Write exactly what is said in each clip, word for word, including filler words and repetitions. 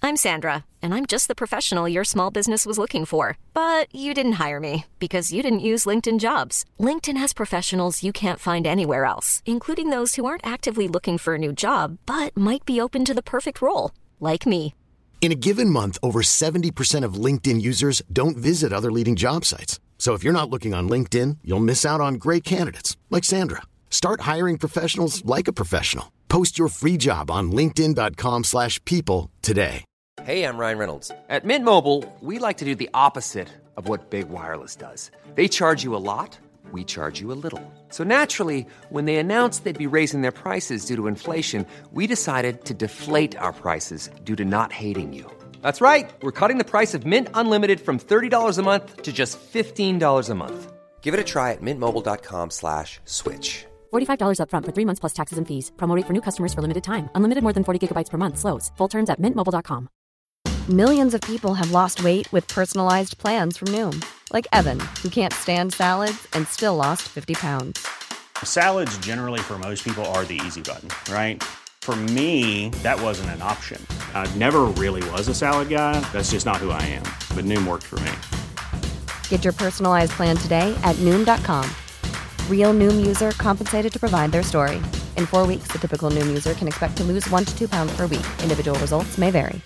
I'm Sandra, and I'm just the professional your small business was looking for. But you didn't hire me because you didn't use LinkedIn Jobs. LinkedIn has professionals you can't find anywhere else, including those who aren't actively looking for a new job, but might be open to the perfect role, like me. In a given month, over seventy percent of LinkedIn users don't visit other leading job sites. So if you're not looking on LinkedIn, you'll miss out on great candidates like Sandra. Start hiring professionals like a professional. Post your free job on linkedin dot com slash people today. Hey, I'm Ryan Reynolds. At Mint Mobile, we like to do the opposite of what Big Wireless does. They charge you a lot, we charge you a little. So naturally, when they announced they'd be raising their prices due to inflation, we decided to deflate our prices due to not hating you. That's right. We're cutting the price of Mint Unlimited from thirty dollars a month to just fifteen dollars a month. Give it a try at mintmobile.com slash switch. forty-five dollars up front for three months plus taxes and fees. Promo rate for new customers for limited time. Unlimited more than forty gigabytes per month. Slows full terms at mint mobile dot com. Millions of people have lost weight with personalized plans from Noom. Like Evan, who can't stand salads and still lost fifty pounds. Salads generally for most people are the easy button, right? For me, that wasn't an option. I never really was a salad guy. That's just not who I am. But Noom worked for me. Get your personalized plan today at Noom dot com. Real Noom user compensated to provide their story. In four weeks, the typical Noom user can expect to lose one to two pounds per week. Individual results may vary.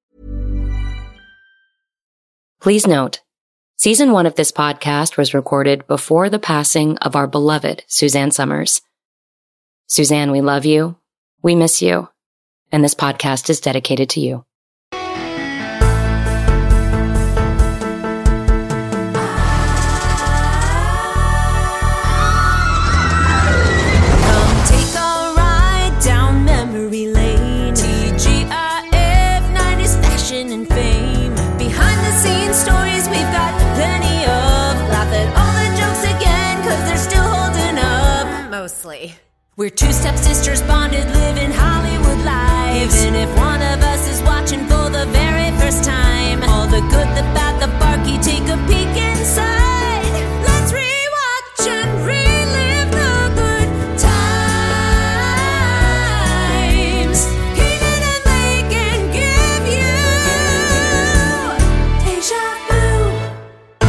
Please note, season one of this podcast was recorded before the passing of our beloved Suzanne Summers. Suzanne, we love you, we miss you, and this podcast is dedicated to you. We're two stepsisters bonded, living Hollywood lives. Even if one of us is watching for the very first time, all the good, the bad, the barky, take a peek inside. Let's rewatch and relive the good times. Keenan and Laken give you Deja Vu.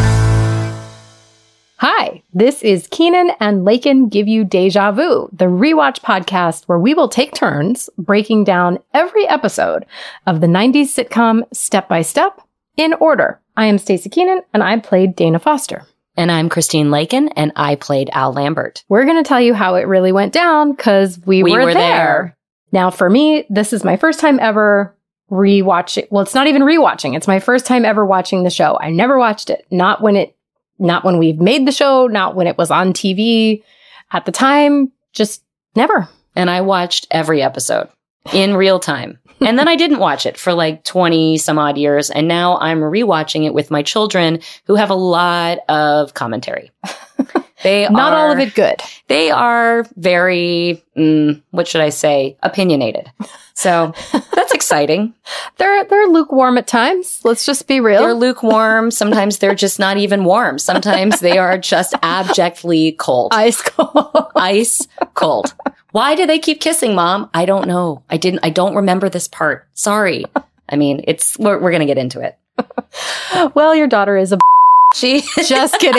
Hi, this is Keenan and Laken Give You Deja Vu, the rewatch podcast where we will take turns breaking down every episode of the nineties sitcom Step by Step in order. I am Stacey Keenan, and I played Dana Foster. And I'm Christine Laken, and I played Al Lambert. We're going to tell you how it really went down because we, we were, were there. there. Now, for me, this is my first time ever rewatching. Well, it's not even rewatching. It's my first time ever watching the show. I never watched it. Not when it Not when we've made the show, not when it was on T V at the time, just never. And I watched every episode in real time. And then I didn't watch it for like twenty some odd years. And now I'm rewatching it with my children who have a lot of commentary. They Not are, all of it good. They are very, mm, what should I say, opinionated. So that's exciting. They're they're lukewarm at times. Let's just be real. They're lukewarm. Sometimes they're just not even warm. Sometimes they are just abjectly cold. Ice cold. Ice cold. Why do they keep kissing, Mom? I don't know. I didn't. I don't remember this part. Sorry. I mean, it's we're, we're gonna get into it. Well, your daughter is a. She just kidding.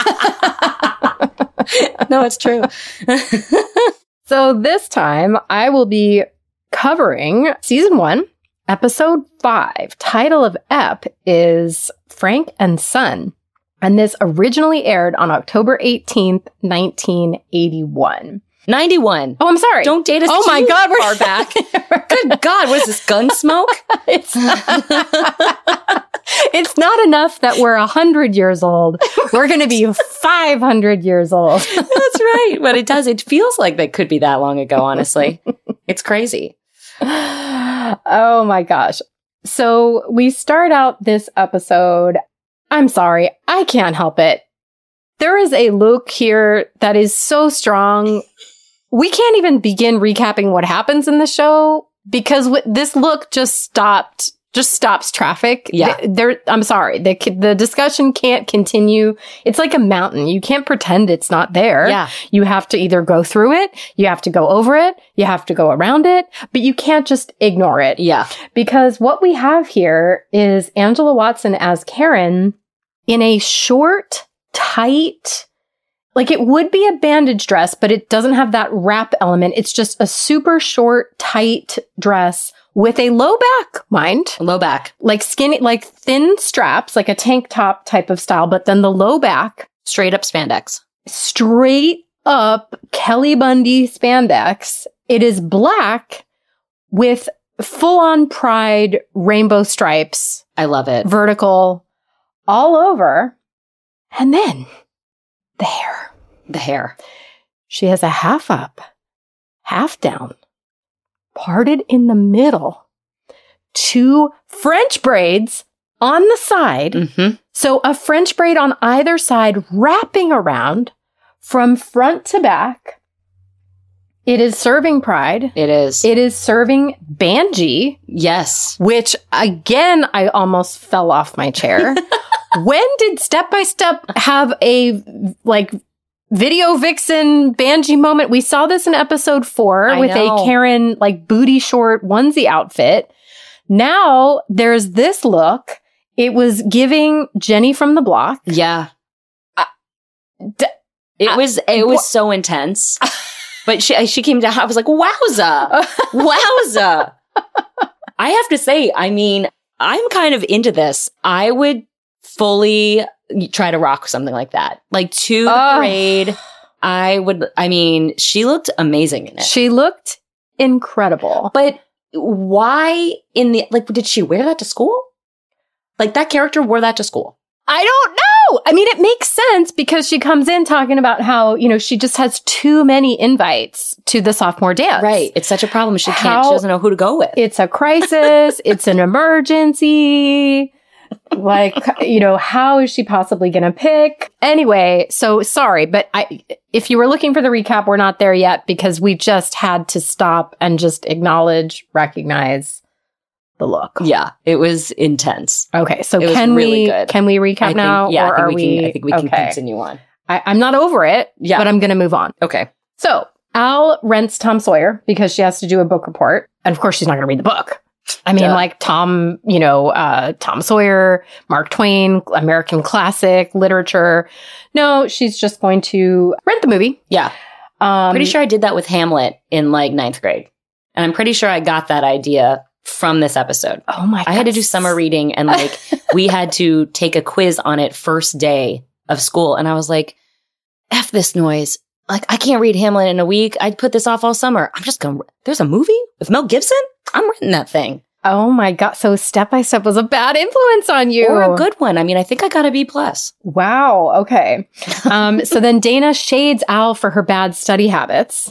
No, it's true. So this time I will be covering season one, episode five. Title of ep is Frank and Son. And this originally aired on October eighteenth, nineteen eighty-one. ninety-one. Oh, I'm sorry. Don't date us oh too my God, we're far back. Good God, what is this, Gunsmoke? It's not, it's not enough that we're one hundred years old. We're going to be five hundred years old. That's right. But it does. It feels like that could be that long ago, honestly. It's crazy. Oh my gosh. So we start out this episode. I'm sorry. I can't help it. There is a look here that is so strong. We can't even begin recapping what happens in the show because w- this look just stopped just stops traffic. Yeah. Th- There, I'm sorry. The the discussion can't continue. It's like a mountain. You can't pretend it's not there. Yeah. You have to either go through it, you have to go over it, you have to go around it, but you can't just ignore it. Yeah. Because what we have here is Angela Watson as Karen in a short, tight, like it would be a bandage dress, but it doesn't have that wrap element. It's just a super short, tight dress with a low back, mind. Low back. Like skinny, like thin straps, like a tank top type of style, but then the low back. Straight up spandex. Straight up Kelly Bundy spandex. It is black with full on pride rainbow stripes. I love it. Vertical all over. And then the hair. The hair. She has a half up, half down, parted in the middle, two French braids on the side. Mm-hmm. So a French braid on either side wrapping around from front to back. It is serving pride. It is. It is serving Banji, Yes. which again, I almost fell off my chair. When did Step by Step have a like video vixen Banji moment? We saw this in episode four I with know. a Karen like booty short onesie outfit. Now there's this look. It was giving Jenny from the Block. Yeah. D- It Uh, was it was wha- so intense. But she she came down. I was like, wowza. Wowza. I have to say, I mean, I'm kind of into this. I would fully try to rock something like that. Like to the Ugh. parade. I would, I mean, she looked amazing in it. She looked incredible. But why in the, like, did she wear that to school? Like that character wore that to school. I don't know. I mean, it makes sense because she comes in talking about how, you know, she just has too many invites to the sophomore dance. Right. It's such a problem. She can't, How- she doesn't know who to go with. It's a crisis. It's an emergency. Like, you know, how is she possibly going to pick? Anyway, so sorry, but I, if you were looking for the recap, we're not there yet because we just had to stop and just acknowledge, recognize the look. Yeah, it was intense. Okay, so It was can really we good. can we recap I think, now, yeah, or I think are we, we? can, I think we can okay. continue on. I, I'm not over it, Yeah. but I'm going to move on. Okay. So Al rents Tom Sawyer because she has to do a book report, and of course she's not going to read the book. I mean, Duh. like Tom, you know, uh, Tom Sawyer, Mark Twain, American classic literature. No, she's just going to rent the movie. Yeah. Um, Pretty sure I did that with Hamlet in like ninth grade. And I'm pretty sure I got that idea from this episode. Oh my! I had to do God. summer reading and like we had to take a quiz on it first day of school. And I was like, F this noise. Like, I can't read Hamlet in a week. I'd put this off all summer. I'm just going to, there's a movie with Mel Gibson? I'm renting that thing. Oh my God! So Step by Step was a bad influence on you, Or a good one. I mean, I think I got a B plus. Wow. Okay. Um, so then Dana shades Al for her bad study habits.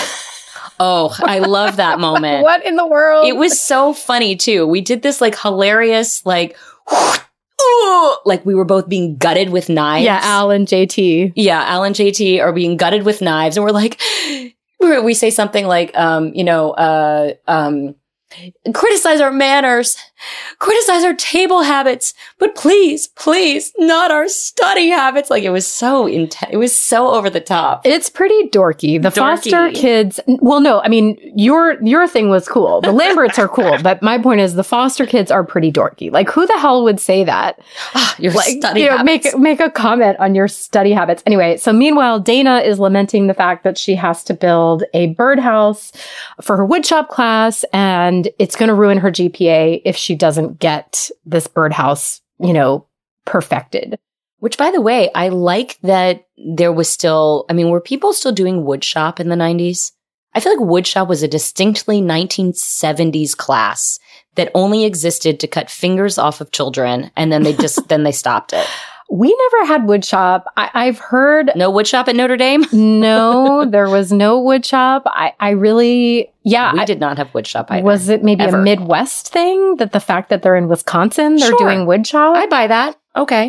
Oh, I love that moment. What in the world? It was so funny too. We did this like hilarious, like, ooh, like we were both being gutted with knives. Yeah, Al and J T. Yeah, Al and J T are being gutted with knives, and we're like, we we say something like, um, you know, uh, um, criticize our manners, criticize our table habits, but please, please, not our study habits. Like it was so intense. It was so over the top. It's pretty dorky. The Dorky. foster kids, well, no, I mean, your your thing was cool. The Lamberts are cool, but my point is the foster kids are pretty dorky. Like, who the hell would say that? Your Like, study you know, habits. make make a comment on your study habits. Anyway, so meanwhile, Dana is lamenting the fact that she has to build a birdhouse for her woodshop class, and it's going to ruin her G P A if she doesn't get this birdhouse, you know, perfected. Which, by the way, I like that there was still, I mean, were people still doing woodshop in the nineties? I feel like woodshop was a distinctly nineteen seventies class that only existed to cut fingers off of children, and then they just, then they stopped it. We never had woodshop. I, I've heard No woodshop at Notre Dame? no, there was no woodshop. I, I really, yeah. We I- did not have woodshop either. Was it maybe Ever. a Midwest thing that the fact that they're in Wisconsin, they're Sure. doing woodshop? I buy that. Okay.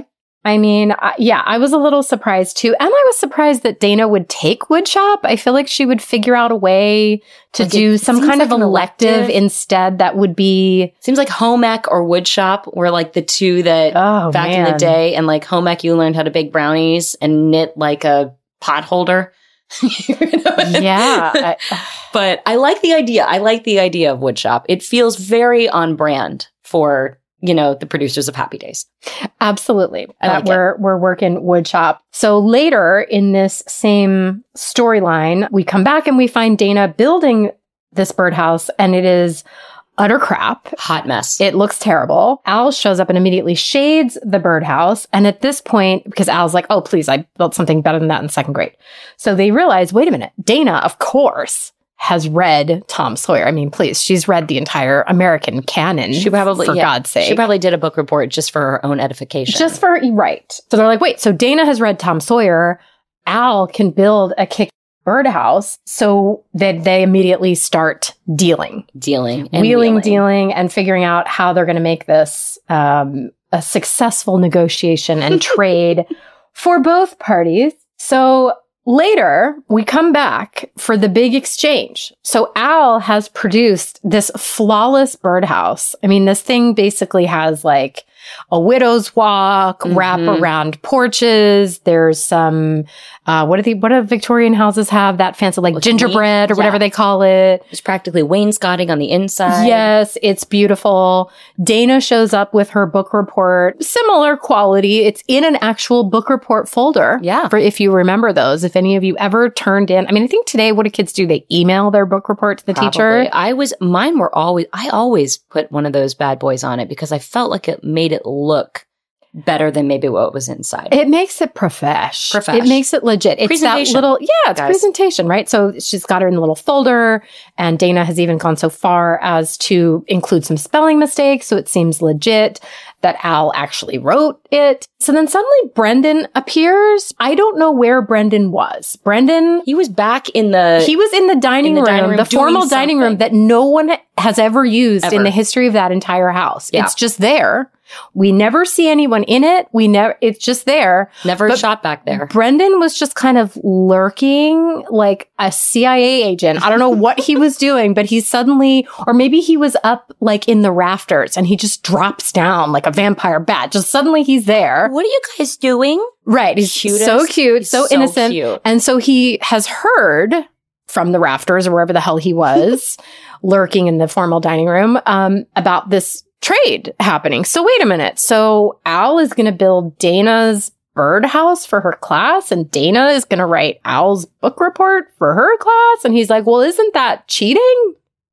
I mean, I, yeah, I was a little surprised too. And I was surprised that Dana would take woodshop. I feel like she would figure out a way to Like do it some seems kind like of an elective, elective. instead that would be. Seems like home ec or woodshop were like the two that Oh, back in man. the day. And like home ec, you learned how to bake brownies and knit like a pot holder. You know? Yeah. I, But I like the idea. I like the idea of woodshop. It feels very on brand for, you know, the producers of Happy Days. Absolutely. I That like we're we're working woodshop. So later in this same storyline, we come back and we find Dana building this birdhouse, and it is utter crap. Hot mess. It looks terrible. Al shows up and immediately shades the birdhouse. And at this point, because Al's like, oh, please, I built something better than that in second grade. So they realize, wait a minute, Dana, of course, has read Tom Sawyer. I mean, please, she's read the entire American canon. She probably, for yeah, God's sake. She probably did a book report just for her own edification. Just for, right. So they're like, wait, so Dana has read Tom Sawyer. Al can build a kick birdhouse. So that they immediately start dealing, dealing, and wheeling, wheeling. dealing, and figuring out how they're going to make this um, a successful negotiation and trade for both parties. So later, we come back for the big exchange. So Al has produced this flawless birdhouse. I mean, this thing basically has like a widow's walk, Mhm. wrap around porches. There's some, uh, what do the, what do Victorian houses have? That fancy, like Like gingerbread or yeah. whatever they call it. There's practically wainscoting on the inside. Yes, it's beautiful. Dana shows up with her book report, similar quality. It's in an actual book report folder. Yeah. For if you remember those, if any of you ever turned in, I mean, I think today, what do kids do? They email their book report to the Probably. teacher. I was, mine were always, I always put one of those bad boys on it because I felt like it made it look better than maybe what was inside. It makes it profesh. Profesh. It makes it legit. It's that Presentation, little, yeah, it's guys. presentation, right? So she's got her in the little folder, and Dana has even gone so far as to include some spelling mistakes. So it seems legit that Al actually wrote it. So then suddenly Brendan appears. I don't know where Brendan was. Brendan, he was back in the, he was in the dining in the room, dining room the doing formal dining room something. that no one has ever used Ever. in the history of that entire house. Yeah. It's just there. We never see anyone in it. We never, it's just there. never But shot back there. Brendan was just kind of lurking like a C I A agent. I don't know what he was doing, but he suddenly, or maybe he was up like in the rafters and he just drops down like a vampire bat. Just suddenly he's there. What are you guys doing? Right. He's Cutest. so cute, He's so, so innocent. cute. And so he has heard from the rafters or wherever the hell he was lurking in the formal dining room um, about this trade happening. So wait a minute. So Al is going to build Dana's birdhouse for her class, and Dana is going to write Al's book report for her class. And he's like, well, isn't that cheating?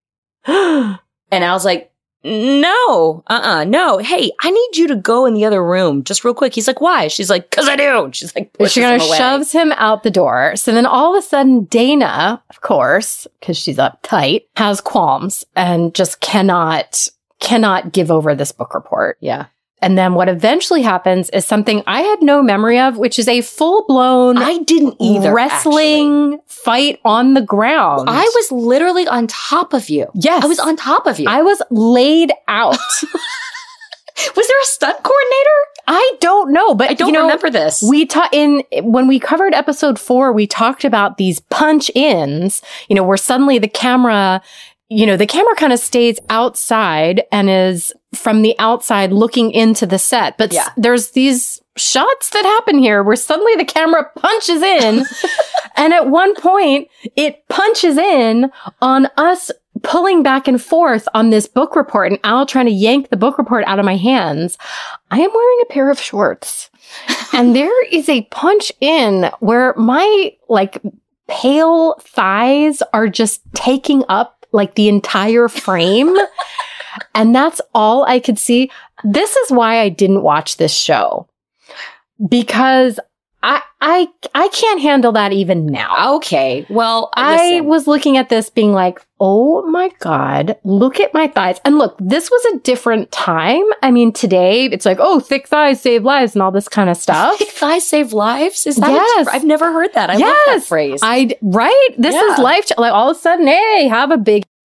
And I was like, no, uh-uh, no. Hey, I need you to go in the other room just real quick. He's like, why? She's like, cause I do. She's like, pushes She kind him of away. shoves him out the door. So then all of a sudden, Dana, of course, because she's uptight, has qualms and just cannot, cannot give over this book report. Yeah. And then what eventually happens is something I had no memory of, which is a full-blown I didn't either. wrestling fight on the ground. actually. I was literally on top of you. Yes. I was on top of you. I was laid out. was there a stunt coordinator? I don't know, but I don't you know, remember this. We ta- in when we covered episode four, we talked about these punch ins, you know, where suddenly the camera, you know, the camera kind of stays outside and is from the outside looking into the set. But Yeah. s- there's these shots that happen here where suddenly the camera punches in. And at one point it punches in on us pulling back and forth on this book report and Al trying to yank the book report out of my hands. I am wearing a pair of shorts and there is a punch in where my like pale thighs are just taking up like the entire frame. And that's all I could see. This is why I didn't watch this show, because I I I can't handle that even now. Okay. Well, I listen. was looking at this being like, oh my God, look at my thighs. And look, this was a different time. I mean, today it's like, oh, thick thighs save lives and all this kind of stuff. Thick thighs save lives? Is that Yes. a, I've never heard that. I love that phrase. I right? This Yeah. is life. Ch- like all of a sudden, hey, have a big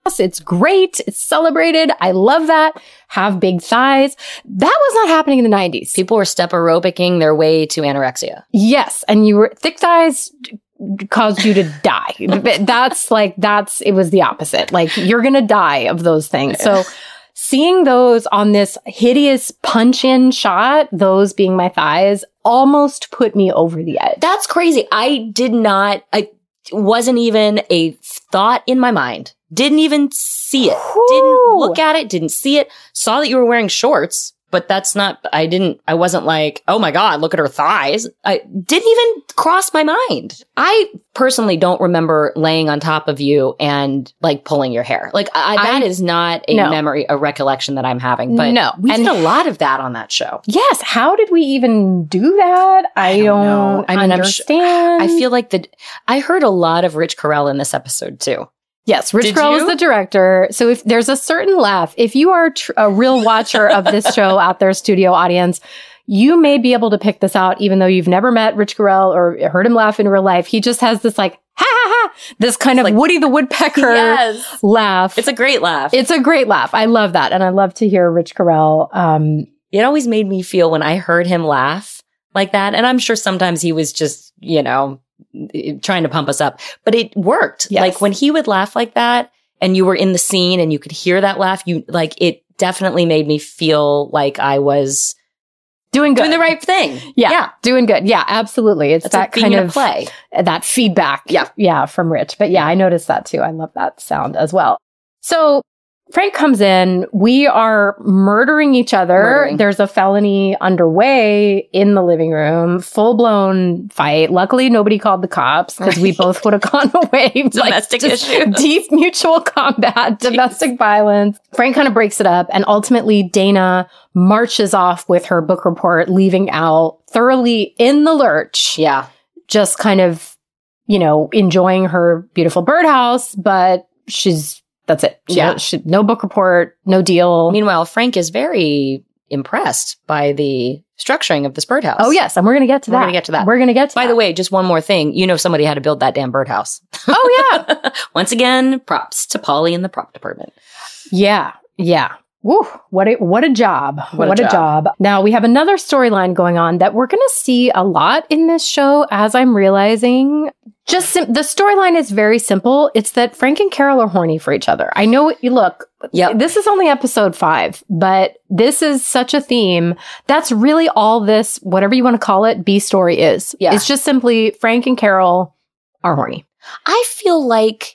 It's great. It's celebrated. I love that. Have big thighs. That was not happening in the nineties. People were step aerobicing their way to anorexia. Yes. And you were, thick thighs caused you to die. That's like, that's, it was the opposite. Like, you're going to die of those things. So seeing those on this hideous punch in shot, those being my thighs, almost put me over the edge. That's crazy. I did not, I wasn't even a thought in my mind. Didn't even see it. Whew. Didn't look at it. Didn't see it. Saw that you were wearing shorts, but that's not, I didn't, I wasn't like, oh my God, look at her thighs. I didn't even cross my mind. I personally don't remember laying on top of you and like pulling your hair. Like I, that I, is not a no. memory, a recollection that I'm having. But no. we And did a lot of that on that show. Yes. How did we even do that? I, I don't, don't know. I mean, understand. I'm sh- I feel like the, I heard a lot of Rich Carell in this episode too. Yes, Rich Did Carell you? is the director. So if there's a certain laugh, if you are tr- a real watcher of this show out there, studio audience, you may be able to pick this out, even though you've never met Rich Carell or heard him laugh in real life. He just has this like, ha ha ha, this kind of like, Woody the Woodpecker yes. laugh. It's a great laugh. It's a great laugh. I love that. And I love to hear Rich Carell. Um, it always made me feel when I heard him laugh like that. And I'm sure sometimes he was just, you know, trying to pump us up, but it worked. Yes. Like when he would laugh like that and you were in the scene and you could hear that laugh, you like, it definitely made me feel like I was doing good. Doing the right thing. Yeah. Yeah. Doing good. Yeah, absolutely. It's That's that like being kind in a of play. that feedback. Yeah. Yeah. From Rich. But yeah, I noticed that too. I love that sound as well. So Frank comes in. We are murdering each other. Murdering. There's a felony underway in the living room. Full blown fight. Luckily, nobody called the cops because we both would have gone away. Domestic like, just issues. Deep mutual combat, domestic violence. Frank kind of breaks it up. And ultimately, Dana marches off with her book report, leaving Al thoroughly in the lurch. Yeah. Just kind of, you know, enjoying her beautiful birdhouse, but she's, that's it. She, Yeah. she, no book report, no deal. Meanwhile, Frank is very impressed by the structuring of this birdhouse. Oh, yes. And we're going to get to We're that. gonna get to that. We're going to get to By that. the way, just one more thing. You know somebody had to build that damn birdhouse. Oh, yeah. Once again, props to Polly in the prop department. Yeah. Yeah. Woo, what a, what a job. What What, a a, job. job. Now, we have another storyline going on that we're going to see a lot in this show, as I'm realizing. Just sim- the storyline is very simple. It's that Frank and Carol are horny for each other. I know, you look, Yep. this is only episode five, but this is such a theme. That's really all this, whatever you want to call it, B story is. Yeah. It's just simply Frank and Carol are horny. I feel like,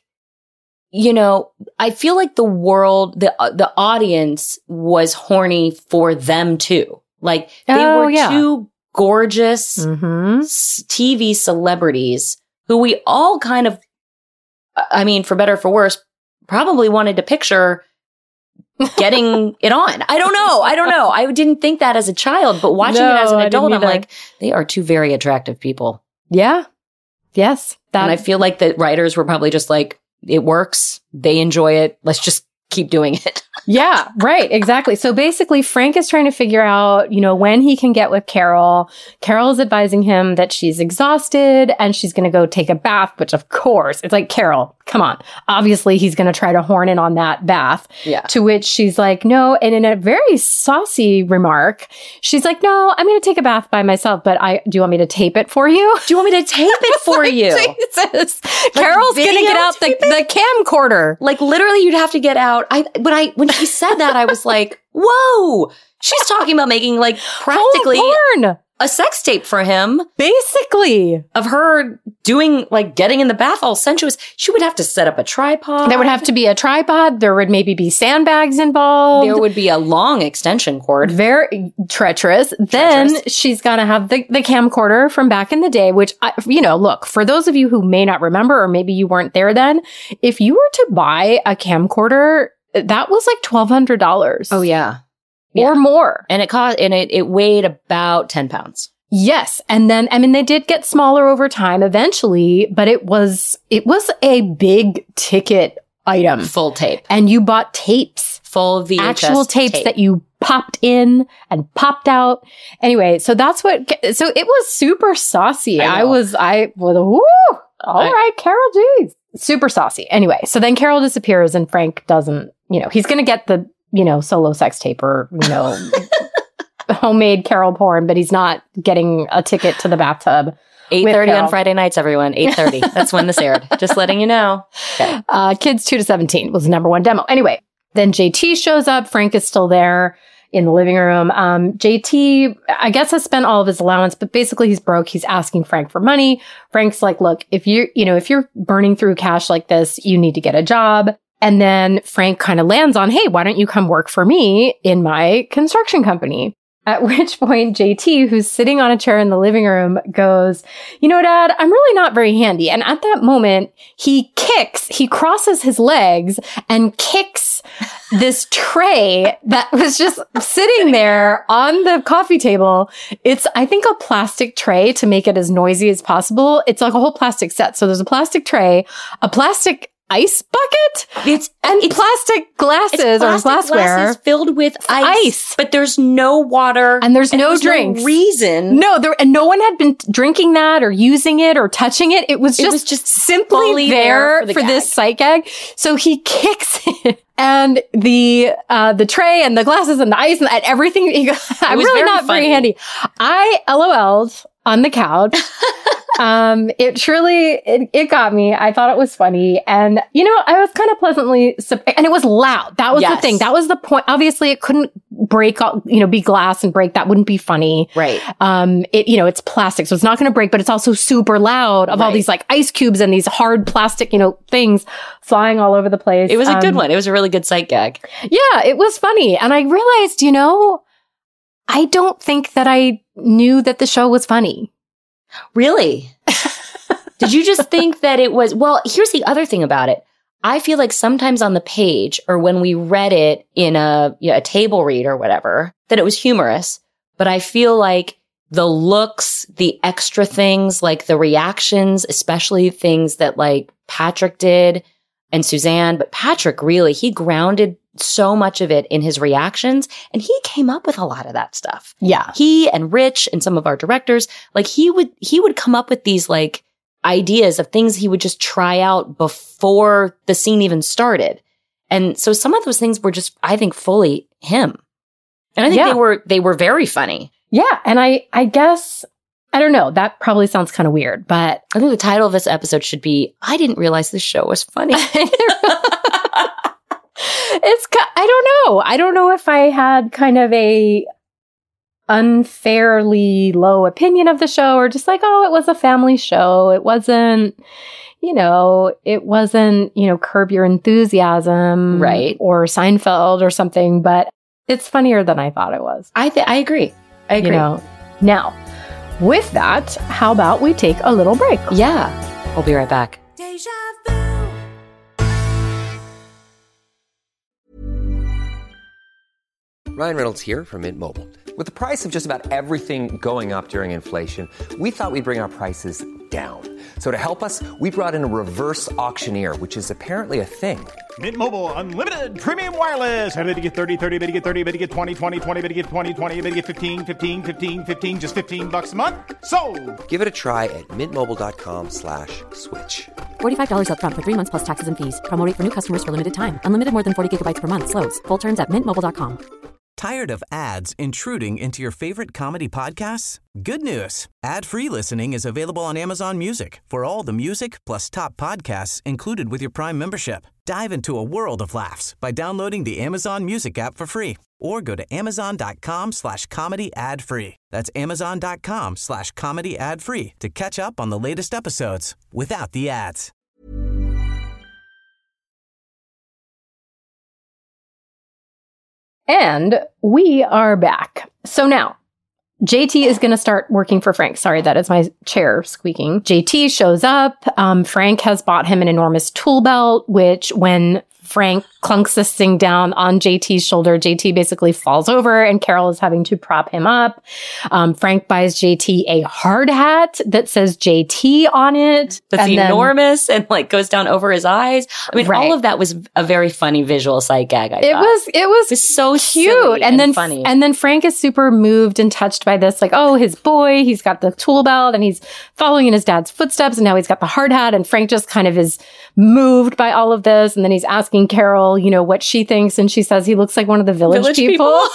you know, I feel like the world, the uh, the audience was horny for them too. Like they Oh, were yeah. two gorgeous Mm-hmm. s- T V celebrities who we all kind of, I mean, for better or for worse, probably wanted to picture getting it on. I don't know. I don't know. I didn't think that as a child, but watching No, it as an I didn't adult, I'm either. like, they are two very attractive people. Yeah. Yes. That, And I feel like the writers were probably just like, it works. They enjoy it. Let's just keep doing it. Yeah, right. Exactly. So basically, Frank is trying to figure out, you know, when he can get with Carol. Carol is advising him that she's exhausted and she's going to go take a bath, which of course, it's like, Carol, come on. Obviously, he's going to try to horn in on that bath. Yeah. To which she's like, no. And in a very saucy remark, she's like, no, I'm going to take a bath by myself, but I, do you want me to tape it for you? Do you want me to tape it for you? Jesus. Carol's going to get out the, the camcorder. Like literally you'd have to get out. I, when I, when she said that, I was like, whoa, she's talking about making like practically Porn. a sex tape for him Basically. of her doing like getting in the bath all sensuous. She would have to set up a tripod. There would have to be a tripod. There would maybe be sandbags involved. There would be a long extension cord. Very treacherous. Then she's got to have the, the camcorder from back in the day, which, I, you know, look, for those of you who may not remember, or maybe you weren't there then, if you were to buy a camcorder, that was like twelve hundred dollars. Oh yeah. Or Yeah. more. And it cost, and it, it weighed about ten pounds. Yes. And then, I mean, they did get smaller over time eventually, but it was, it was a big ticket item. Full tape. And you bought tapes. Full V H S Actual tapes tape. that you popped in and popped out. Anyway, so that's what, so it was super saucy. I I, know. was, I was, woo, all I- right, Carol, geez. super saucy. Anyway, so then Carol disappears and Frank doesn't, you know, he's going to get the, you know, solo sex tape or, you know, homemade Carol porn, but he's not getting a ticket to the bathtub. eight thirty on Friday nights, everyone. eight thirty. That's when this aired. Just letting you know. Okay. Uh, Kids two to seventeen was the number one demo. Anyway, then J T shows up. Frank is still there in the living room. Um, J T, I guess, has spent all of his allowance, but basically he's broke. He's asking Frank for money. Frank's like, look, if you're, you know, if you're burning through cash like this, you need to get a job. And then Frank kind of lands on, hey, why don't you come work for me in my construction company? At which point, J T, who's sitting on a chair in the living room, goes, you know, Dad, I'm really not very handy. And at that moment, he kicks, he crosses his legs and kicks this tray that was just sitting there on the coffee table. It's, I think, a plastic tray to make it as noisy as possible. It's like a whole plastic set. So there's a plastic tray, a plastic ice bucket, it's and it's, plastic glasses it's or glassware glasses filled with ice, ice, but there's no water and there's and no there's drinks. No reason, no, there and no one had been drinking that or using it or touching it. It was just, it was just simply there, there for, for this sight gag. So he kicks it. And the uh the tray and the glasses and the ice and, and everything. He goes, I'm really very not funny. very handy. I LOL'd on the couch. um, it truly, it, it got me. I thought it was funny. And, you know, I was kind of pleasantly, and it was loud. That was yes. the thing. That was the point. Obviously, it couldn't break, you know, be glass and break. That wouldn't be funny. Right. Um, it, you know, it's plastic, so it's not going to break, but it's also super loud of right. all these like ice cubes and these hard plastic, you know, things flying all over the place. It was a um, good one. It was a really good sight gag. Yeah, it was funny. And I realized, you know, I don't think that I knew that the show was funny. Really? Did you just think that it was? Well, here's the other thing about it. I feel like sometimes on the page or when we read it in a, you know, a table read or whatever, that it was humorous. But I feel like the looks, the extra things, like the reactions, especially things that like Patrick did and Suzanne, but Patrick really, he grounded so much of it in his reactions, and he came up with a lot of that stuff. Yeah. He and Rich and some of our directors, like he would, he would come up with these like ideas of things he would just try out before the scene even started. And so some of those things were just, I think, fully him. And I think yeah. they were, they were very funny. Yeah. And I, I guess, I don't know, that probably sounds kind of weird, but I think the title of this episode should be, I didn't realize this show was funny. It's, I don't know. I don't know if I had kind of a unfairly low opinion of the show or just like, oh, it was a family show. It wasn't, you know, it wasn't, you know, Curb Your Enthusiasm. Right. Or Seinfeld or something, but it's funnier than I thought it was. I th- I agree. I agree. You know, now, with that, how about we take a little break? Yeah. We'll be right back. Deja vu. Ryan Reynolds here from Mint Mobile. With the price of just about everything going up during inflation, we thought we'd bring our prices down. So to help us, we brought in a reverse auctioneer, which is apparently a thing. Mint Mobile Unlimited Premium Wireless. How to get thirty, thirty, how to get thirty, how to get twenty, twenty, twenty, how to get twenty, twenty, how to get fifteen, fifteen, fifteen, fifteen, just fifteen bucks a month? Sold! Give it a try at mintmobile.com slash switch. forty-five dollars up front for three months plus taxes and fees. Promo rate for new customers for limited time. Unlimited more than forty gigabytes per month. Slows full terms at mint mobile dot com. Tired of ads intruding into your favorite comedy podcasts? Good news. Ad-free listening is available on Amazon Music for all the music plus top podcasts included with your Prime membership. Dive into a world of laughs by downloading the Amazon Music app for free or go to amazon.com slash comedy ad free. That's amazon.com slash comedy ad free to catch up on the latest episodes without the ads. And we are back. So now, J T is going to start working for Frank. Sorry, that is my chair squeaking. J T shows up. Um, Frank has bought him an enormous tool belt, which when Frank clunks this thing down on J T's shoulder. J T basically falls over and Carol is having to prop him up. Um, Frank buys J T a hard hat that says J T on it. That's and then, enormous and like goes down over his eyes. I mean, Right. all of that was a very funny visual sight gag, I It thought. was it was, It was so cute silly and, and then funny. and then Frank is super moved and touched by this, like, oh, his boy, he's got the tool belt and he's following in his dad's footsteps and now he's got the hard hat, and Frank just kind of is moved by all of this, and then he's asking Carol, you know, what she thinks, and she says he looks like one of the village, Village people.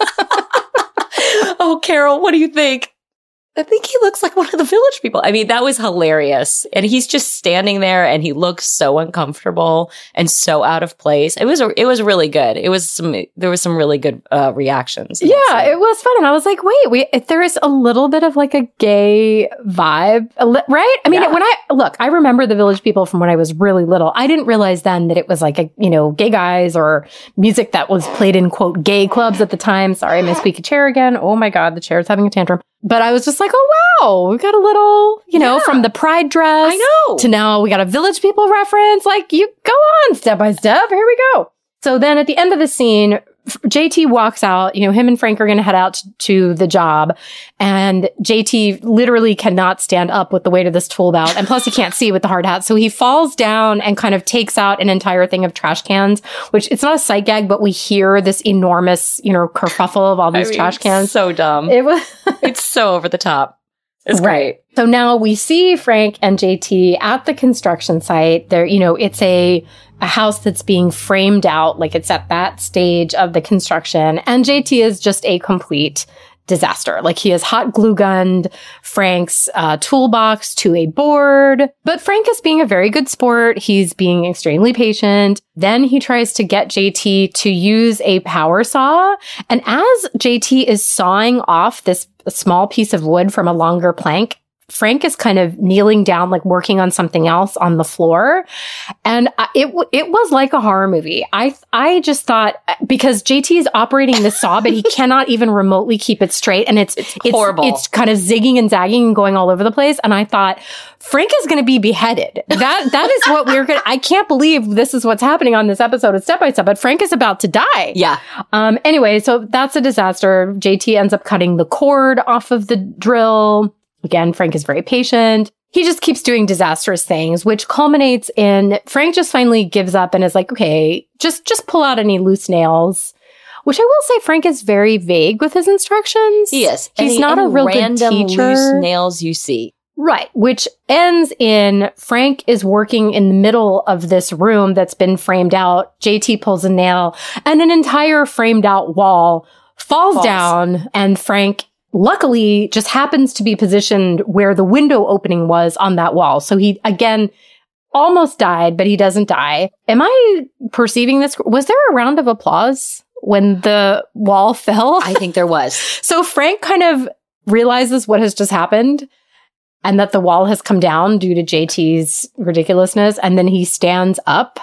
Oh, Carol, what do you think? I think he looks like one of the village people. I mean, that was hilarious. And he's just standing there and he looks so uncomfortable and so out of place. It was, it was really good. It was some, there was some really good uh, reactions. Yeah, it was fun. And I was like, wait, we, if there is a little bit of like a gay vibe, a li- right? I mean, Yeah. when I, look, I remember the Village People from when I was really little. I didn't realize then that it was like a, you know, gay guys or music that was played in quote gay clubs at the time. Sorry, my squeaky chair again. Oh my God, the chair is having a tantrum. But I was just like, oh wow, we got a little, you know, Yeah. from the pride dress I know. to now we got a Village People reference. Like, you go on step by step. Here we go. So then at the end of the scene, J T walks out, you know, him and Frank are going to head out t- to the job, and J T literally cannot stand up with the weight of this tool belt. And plus he can't see with the hard hat. So he falls down and kind of takes out an entire thing of trash cans, which it's not a sight gag, but we hear this enormous, you know, kerfuffle of all these I mean, trash cans. So dumb. It was It's so over the top. It's right. great. So now we see Frank and J T at the construction site. There, you know, it's a a house that's being framed out, like it's at that stage of the construction. And J T is just a complete disaster. Like he has hot glue gunned Frank's uh, toolbox to a board. But Frank is being a very good sport. He's being extremely patient. Then he tries to get J T to use a power saw. And as J T is sawing off this small piece of wood from a longer plank, Frank is kind of kneeling down, like working on something else on the floor. And I- it w- it was like a horror movie. I I just thought, because J T is operating the saw, but he cannot even remotely keep it straight. And it's, It's horrible. It's, it's kind of zigging and zagging and going all over the place. And I thought, Frank is going to be beheaded. That That is what we're going to, I can't believe this is what's happening on this episode of Step by Step, but Frank is about to die. Yeah. Um, anyway, so that's a disaster. J T ends up cutting the cord off of the drill. Again, Frank is very patient. He just keeps doing disastrous things, which culminates in Frank just finally gives up and is like, okay, just, just pull out any loose nails. Which I will say, Frank is very vague with his instructions. He is. He's Any- not a any real good random teacher. loose nails you see. Right, which ends in Frank is working in the middle of this room that's been framed out. J T pulls a nail and an entire framed out wall falls, Falls. down, and Frank luckily just happens to be positioned where the window opening was on that wall. So he, again, almost died, but he doesn't die. Am I perceiving this? Was there a round of applause when the wall fell? I think there was. So Frank kind of realizes what has just happened and that the wall has come down due to J T's ridiculousness. And then he stands up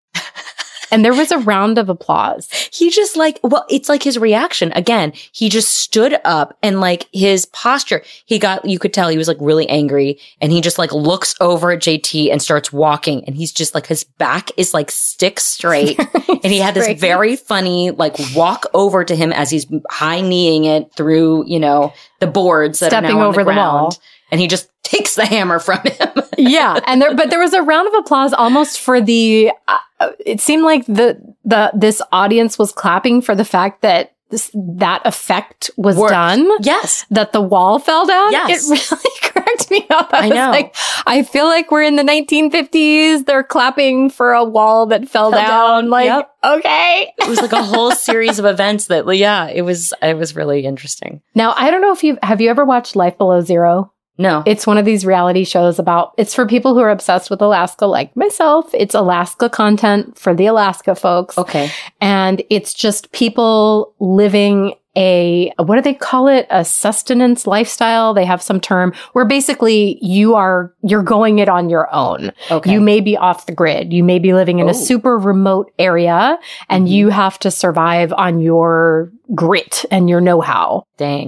and there was a round of applause. He just like, well, it's like his reaction. Again, he just stood up and like his posture, he got, you could tell he was like really angry, and he just like looks over at J T and starts walking, and he's just like, his back is like stick straight. And he had this straight. very funny like walk over to him as he's high kneeing it through, you know, the boards that Stepping are now on over the the ground. wall. And he just takes the hammer from him. Yeah. And there, but there was a round of applause almost for the, uh, it seemed like the, the, this audience was clapping for the fact that this, that effect was Worked. done. Yes. That the wall fell down. Yes. It really cracked me up. I, I was know. like, I feel like we're in the nineteen fifties. They're clapping for a wall that fell, Fell down. down. Like, Yep. okay. It was like a whole series of events that, yeah, it was, it was really interesting. Now, I don't know if you have you ever watched Life Below Zero? No. It's one of these reality shows about, it's for people who are obsessed with Alaska like myself. It's Alaska content for the Alaska folks. Okay. And it's just people living a, what do they call it? A sustenance lifestyle. They have some term where basically you are, you're going it on your own. Okay. You may be off the grid. You may be living in Oh. a super remote area and Mhm. you have to survive on your grit and your know-how. Dang.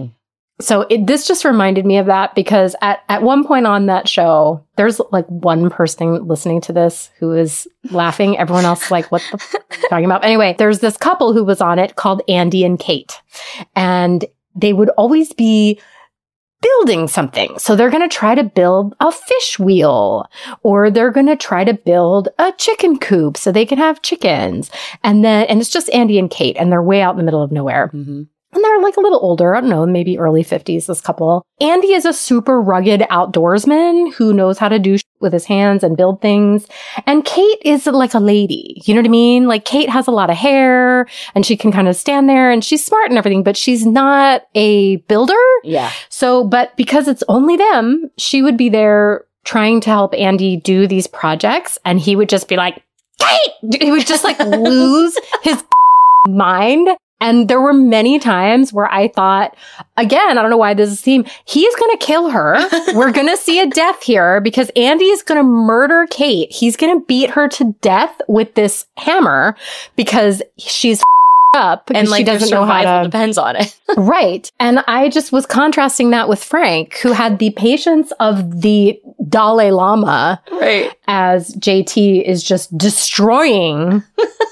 So it, this just reminded me of that because at, at one point on that show, there's like one person listening to this who is laughing. Everyone else is like, what the f- are you talking about? Anyway, there's this couple who was on it called Andy and Kate. And they would always be building something. So they're going to try to build a fish wheel, or they're going to try to build a chicken coop so they can have chickens. And then, and it's just Andy and Kate, and they're way out in the middle of nowhere. Mm-hmm. And they're like a little older. I don't know, maybe early fifties, this couple. Andy is a super rugged outdoorsman who knows how to do sh- with his hands and build things. And Kate is like a lady. You know what I mean? Like Kate has a lot of hair and she can kind of stand there and she's smart and everything, but she's not a builder. Yeah. So, but because it's only them, she would be there trying to help Andy do these projects. And he would just be like, Kate! He would just like lose his mind. And there were many times where I thought, again, I don't know why this is a theme, he's going to kill her. We're going to see a death here because Andy is going to murder Kate. He's going to beat her to death with this hammer because she's up because and like she doesn't know how to depends on it. Right. And I just was contrasting that with Frank, who had the patience of the Dalai Lama, right, as J T is just destroying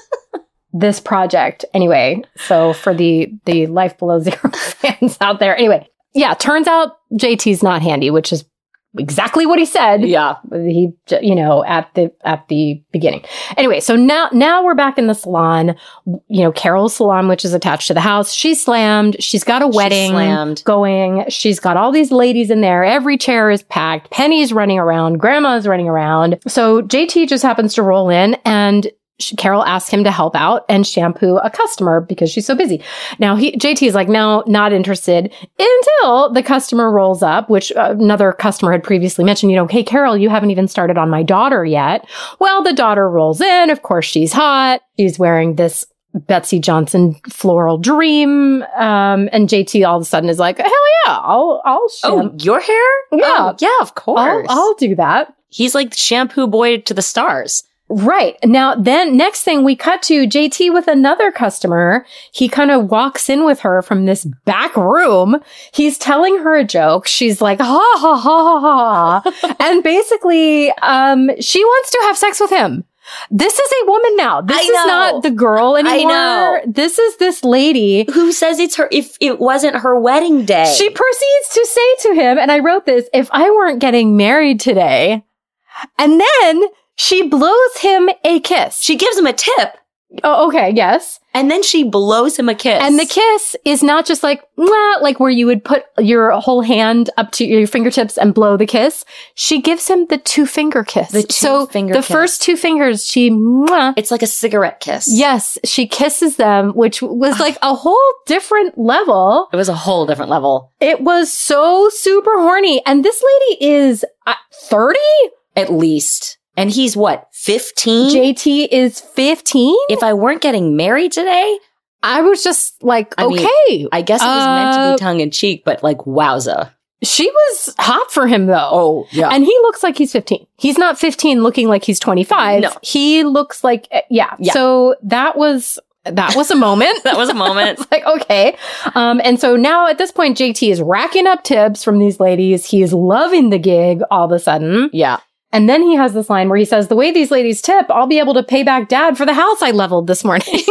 this project. Anyway, so for the the Life Below Zero fans out there. Anyway, yeah, turns out J T's not handy, which is exactly what he said. Yeah. He, you know, at the at the beginning. Anyway, so now now we're back in the salon. You know, Carol's salon, which is attached to the house. She's slammed. She's got a wedding slammed. going. She's got all these ladies in there. Every chair is packed. Penny's running around. Grandma's running around. So J T just happens to roll in and Carol asked him to help out and shampoo a customer because she's so busy. Now, he, J T is like, no, not interested until the customer rolls up, which uh, another customer had previously mentioned, you know, hey, Carol, you haven't even started on my daughter yet. Well, the daughter rolls in. Of course, she's hot. She's wearing this Betsy Johnson floral dream. Um, and J T all of a sudden is like, hell yeah, I'll, I'll shampoo. Oh, your hair? Yeah. Oh, yeah, of course. I'll, I'll do that. He's like the shampoo boy to the stars. Right. Now, then next thing we cut to J T with another customer. He kind of walks in with her from this back room. He's telling her a joke. She's like, ha, ha, ha, ha, ha. And basically, um, she wants to have sex with him. This is a woman now. This I is know. not the girl anymore. I know. This is this lady who says it's her, if it wasn't her wedding day. She proceeds to say to him, and I wrote this, if I weren't getting married today, and then she blows him a kiss. She gives him a tip. Oh, okay. Yes. And then she blows him a kiss. And the kiss is not just like, mwah, like where you would put your whole hand up to your fingertips and blow the kiss. She gives him the two finger kiss. The two so finger the kiss. first two fingers, she, mwah. It's like a cigarette kiss. Yes. She kisses them, which was like a whole different level. It was a whole different level. It was so super horny. And this lady is uh, thirty? At least. And he's what, fifteen? J T is fifteen? If I weren't getting married today, I was just like, I okay. mean, I guess it was uh, meant to be tongue in cheek, but like, wowza. She was hot for him though. Oh, yeah. And he looks like he's fifteen. He's not fifteen looking like he's twenty-five. No. He looks like, yeah. yeah. So that was, that was a moment. That was a moment. It's like, okay. Um, and so now at this point, J T is racking up tips from these ladies. He is loving the gig all of a sudden. Yeah. And then he has this line where he says, the way these ladies tip, I'll be able to pay back dad for the house I leveled this morning.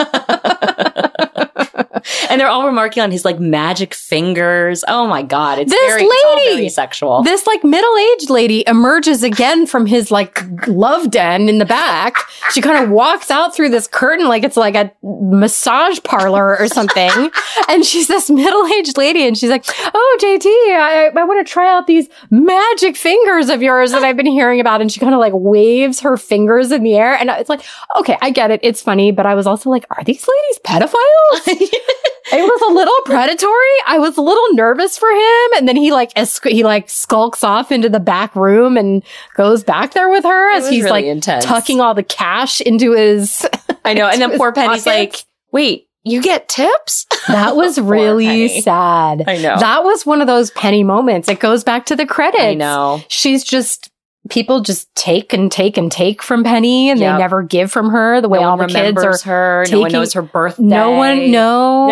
And they're all remarking on his like magic fingers. Oh my God. It's this very, lady, it's all very sexual. This like middle-aged lady emerges again from his like love den in the back. She kind of walks out through this curtain like it's like a massage parlor or something. And she's this middle-aged lady and she's like, oh, J T, I, I want to try out these magic fingers of yours that I've been hearing about. And she kind of like waves her fingers in the air. And it's like, okay, I get it. It's funny. But I was also like, are these ladies pedophiles? It was a little predatory. I was a little nervous for him. And then he like, esc- he like skulks off into the back room and goes back there with her as he's really like intense. tucking all the cash into his. I know. And then poor Penny's pockets. like, wait, you get tips? That was really sad. I know. That was one of those Penny moments. It goes back to the credits. I know. She's just, people just take and take and take from Penny and Yep. they never give from her the way No all one the kids remembers are her. taking, No one knows her birthday. No one, no.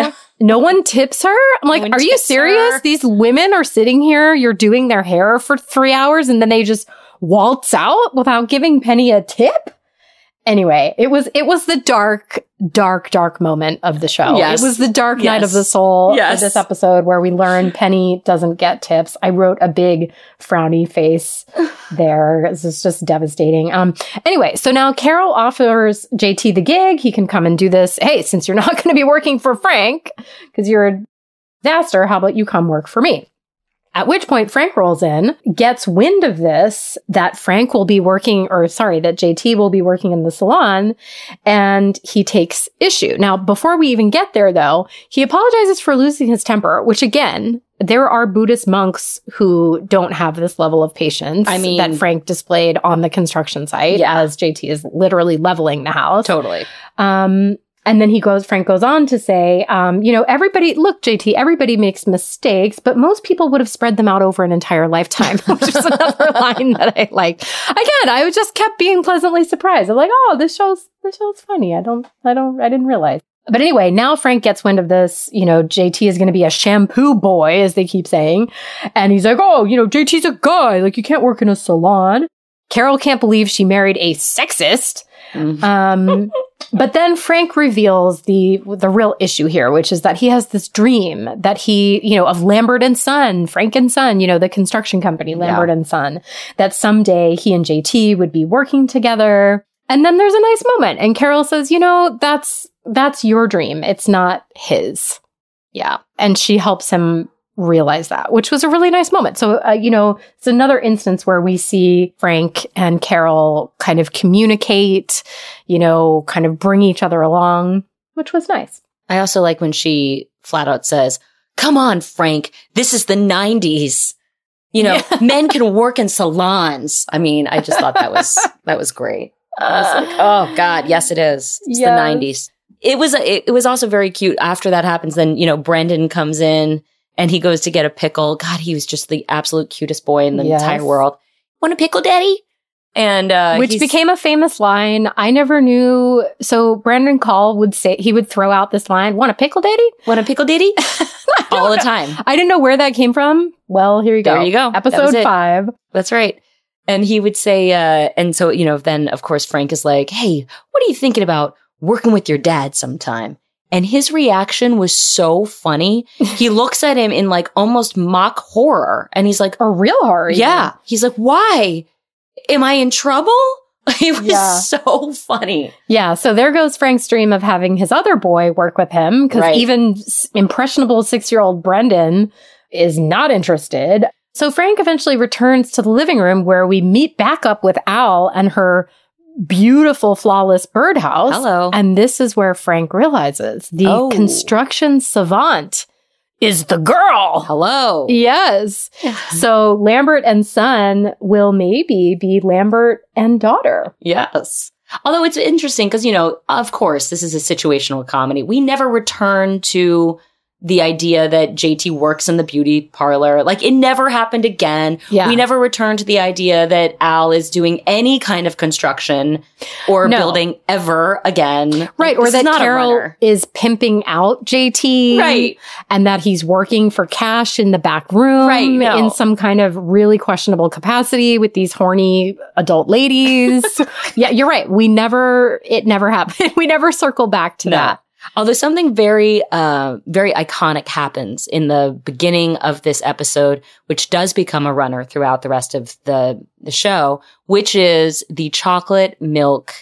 no one tips her? I'm like, No one are you tips serious? her. These women are sitting here, you're doing their hair for three hours and then they just waltz out without giving Penny a tip? Anyway, it was it was the dark, dark, dark moment of the show. Yes. It was the dark night Yes. of the soul Yes. for this episode where we learn Penny doesn't get tips. I wrote a big frowny face there. This is just devastating. Um. Anyway, so now Carol offers J T the gig. He can come and do this. Hey, since you're not going to be working for Frank because you're a disaster, how about you come work for me? At which point Frank rolls in, gets wind of this, that Frank will be working, or sorry, that J T will be working in the salon, and he takes issue. Now, before we even get there, though, he apologizes for losing his temper, which again, there are Buddhist monks who don't have this level of patience I mean- that Frank displayed on the construction site Yeah. as J T is literally leveling the house. Totally. Um, and then he goes, Frank goes on to say, um, you know, everybody, look, J T, everybody makes mistakes, but most people would have spread them out over an entire lifetime, which is another line that I like. Again, I just kept being pleasantly surprised. I'm like, oh, this show's, this show's funny. I don't, I don't, I didn't realize. But anyway, now Frank gets wind of this, you know, J T is going to be a shampoo boy, as they keep saying. And he's like, oh, you know, J T's a guy. Like, you can't work in a salon. Carol can't believe she married a sexist. Mm-hmm. Um, but then Frank reveals the the real issue here, which is that he has this dream that he, you know, of Lambert and Son, Frank and Son, you know, the construction company, Lambert Yeah. and Son, that someday he and J T would be working together. And then there's a nice moment. And Carol says, you know, that's that's your dream. It's not his. Yeah. And she helps him realize that, which was a really nice moment. So, uh, you know, it's another instance where we see Frank and Carol kind of communicate, you know, kind of bring each other along, which was nice. I also like when she flat out says, come on, Frank, this is the nineties. You know, men can work in salons. I mean, I just thought that was, that was great. I was like, oh God, yes, it is. It's Yes. the nineties. It was, a, it was also very cute. After that happens, then, you know, Brendan comes in and he goes to get a pickle. God, he was just the absolute cutest boy in the Yes. entire world. Want a pickle, Daddy? And, uh, Which he's- became a famous line. I never knew. So Brandon Call would say, he would throw out this line, want a pickle, Daddy? want a pickle, Daddy? All the time. I didn't know where that came from. Well, here you go. There you go. That was Episode it. five. That's right. And he would say, uh, and so, you know, then of course Frank is like, hey, what are you thinking about working with your dad sometime? And his reaction was so funny. He looks at him in like almost mock horror. And he's like, A real horror. even. yeah. He's like, why? Am I in trouble? It was Yeah. so funny. Yeah, so there goes Frank's dream of having his other boy work with him, because Right. even s- impressionable six-year-old Brendan is not interested. So Frank eventually returns to the living room where we meet back up with Al and her beautiful, flawless birdhouse. Hello. And this is where Frank realizes the Oh. construction savant is the girl. Hello. Yes. So Lambert and Son will maybe be Lambert and daughter. Yes. Although it's interesting because, you know, of course, this is a situational comedy. We never return to the idea that J T works in the beauty parlor. Like, it never happened again. Yeah. We never returned to the idea that Al is doing any kind of construction or No. building ever again. Right. Like, Or this is that not a Carol runner. is pimping out J T. Right. And that he's working for cash in the back room. Right, no. In some kind of really questionable capacity with these horny adult ladies. Yeah, you're right. We never, it never happened. We never circle back to No. that. Although something very, uh, very iconic happens in the beginning of this episode, which does become a runner throughout the rest of the, the show, which is the chocolate milk,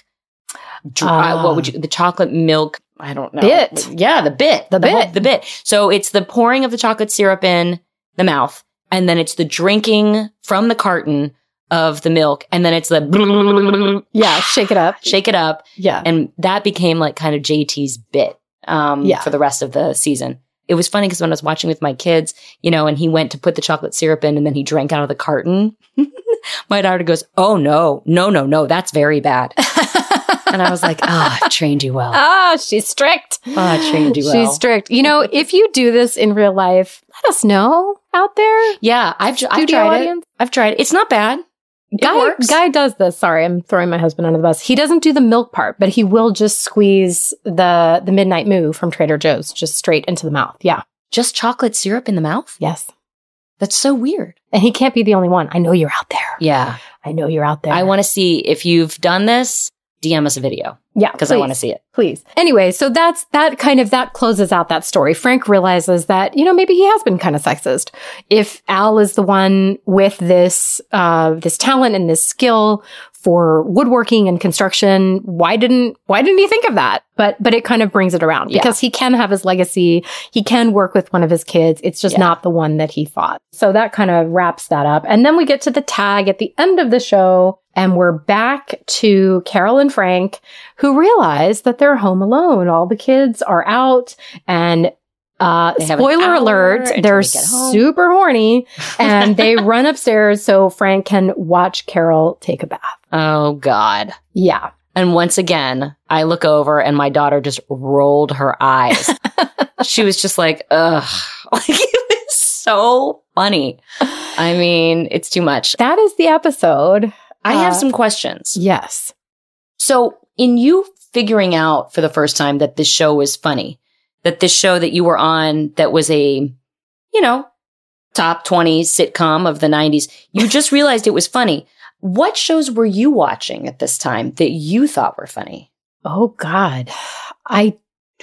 dr- Ah. what would you, the chocolate milk, I don't know. Bit. Yeah, the bit. The whole- bit. the bit. So it's the pouring of the chocolate syrup in the mouth, and then it's the drinking from the carton of the milk, and then it's the Yeah, shake it up. shake it up. Yeah. And that became like kind of J T's bit um, Yeah. for the rest of the season. It was funny because when I was watching with my kids, you know, and he went to put the chocolate syrup in and then he drank out of the carton, my daughter goes, oh, no, no, no, no, that's very bad. And I was like, ah, oh, I trained you well. Ah, she's strict. Oh, I trained you well. She's strict. You know, if you do this in real life, let us know out there. Yeah, I've, I've Studio tried audience? it. I've tried it. It's not bad. Guy, works. Guy does this. Sorry, I'm throwing my husband under the bus. He doesn't do the milk part, but he will just squeeze the the Midnight Moo from Trader Joe's just straight into the mouth. Yeah. Just chocolate syrup in the mouth? Yes. That's so weird. And he can't be the only one. I know you're out there. Yeah. I know you're out there. I want to see if you've done this. D M us a video. Yeah. Because I want to see it. Please. Anyway, so that's that kind of that closes out that story. Frank realizes that, you know, maybe he has been kind of sexist. If Al is the one with this uh this talent and this skill for woodworking and construction, why didn't why didn't he think of that? But but it kind of brings it around because yeah. he can have his legacy. He can work with one of his kids. It's just yeah. not the one that he thought. So that kind of wraps that up. And then we get to the tag at the end of the show. And we're back to Carol and Frank, who realize that they're home alone. All the kids are out, and uh, spoiler alert, they're super horny, and they run upstairs so Frank can watch Carol take a bath. Oh, God. Yeah. And once again, I look over and my daughter just rolled her eyes. She was just like, ugh. Like, it was so funny. I mean, it's too much. That is the episode. I have uh, some questions. Yes. So in you figuring out for the first time that this show was funny, that this show that you were on that was a, you know, top twenty sitcom of the nineties, you just realized it was funny. What shows were you watching at this time that you thought were funny? Oh, God. I,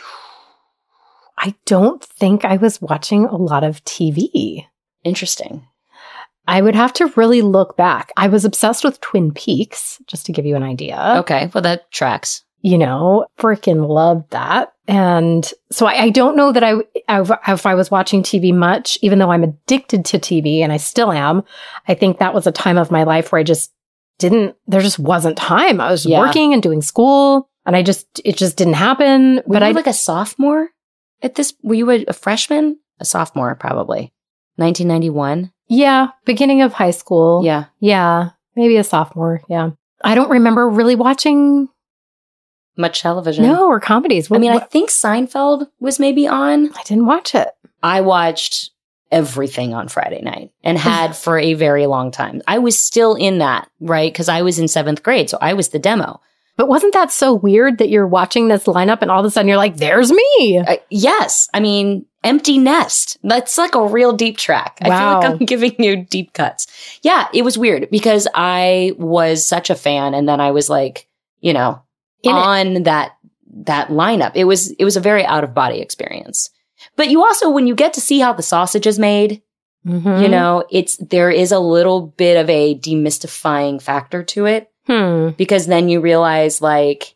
I don't think I was watching a lot of T V. Interesting. I would have to really look back. I was obsessed with Twin Peaks, just to give you an idea. Okay, well, that tracks. You know, freaking loved that. And so I, I don't know that I, I, if I was watching T V much, even though I'm addicted to T V, and I still am. I think that was a time of my life where I just didn't, there just wasn't time. I was yeah. working and doing school, and I just, it just didn't happen. Were but you I like a sophomore at this, were you a, a freshman? A sophomore, probably. nineteen ninety-one? Yeah, beginning of high school. Yeah. Yeah, maybe a sophomore. Yeah. I don't remember really watching much television. No, or comedies. What, I mean, what? I think Seinfeld was maybe on. I didn't watch it. I watched everything on Friday night and had for a very long time. I was still in that, right? Because I was in seventh grade, so I was the demo. But wasn't that so weird that you're watching this lineup and all of a sudden you're like, there's me? Uh, yes. I mean, Empty Nest. That's like a real deep track. Wow. I feel like I'm giving you deep cuts. Yeah, it was weird because I was such a fan, and then I was like, you know, in on it. that that lineup. It was it was a very out of body experience. But you also, when you get to see how the sausage is made, mm-hmm. you know, it's there is a little bit of a demystifying factor to it. Hmm. Because then you realize, like,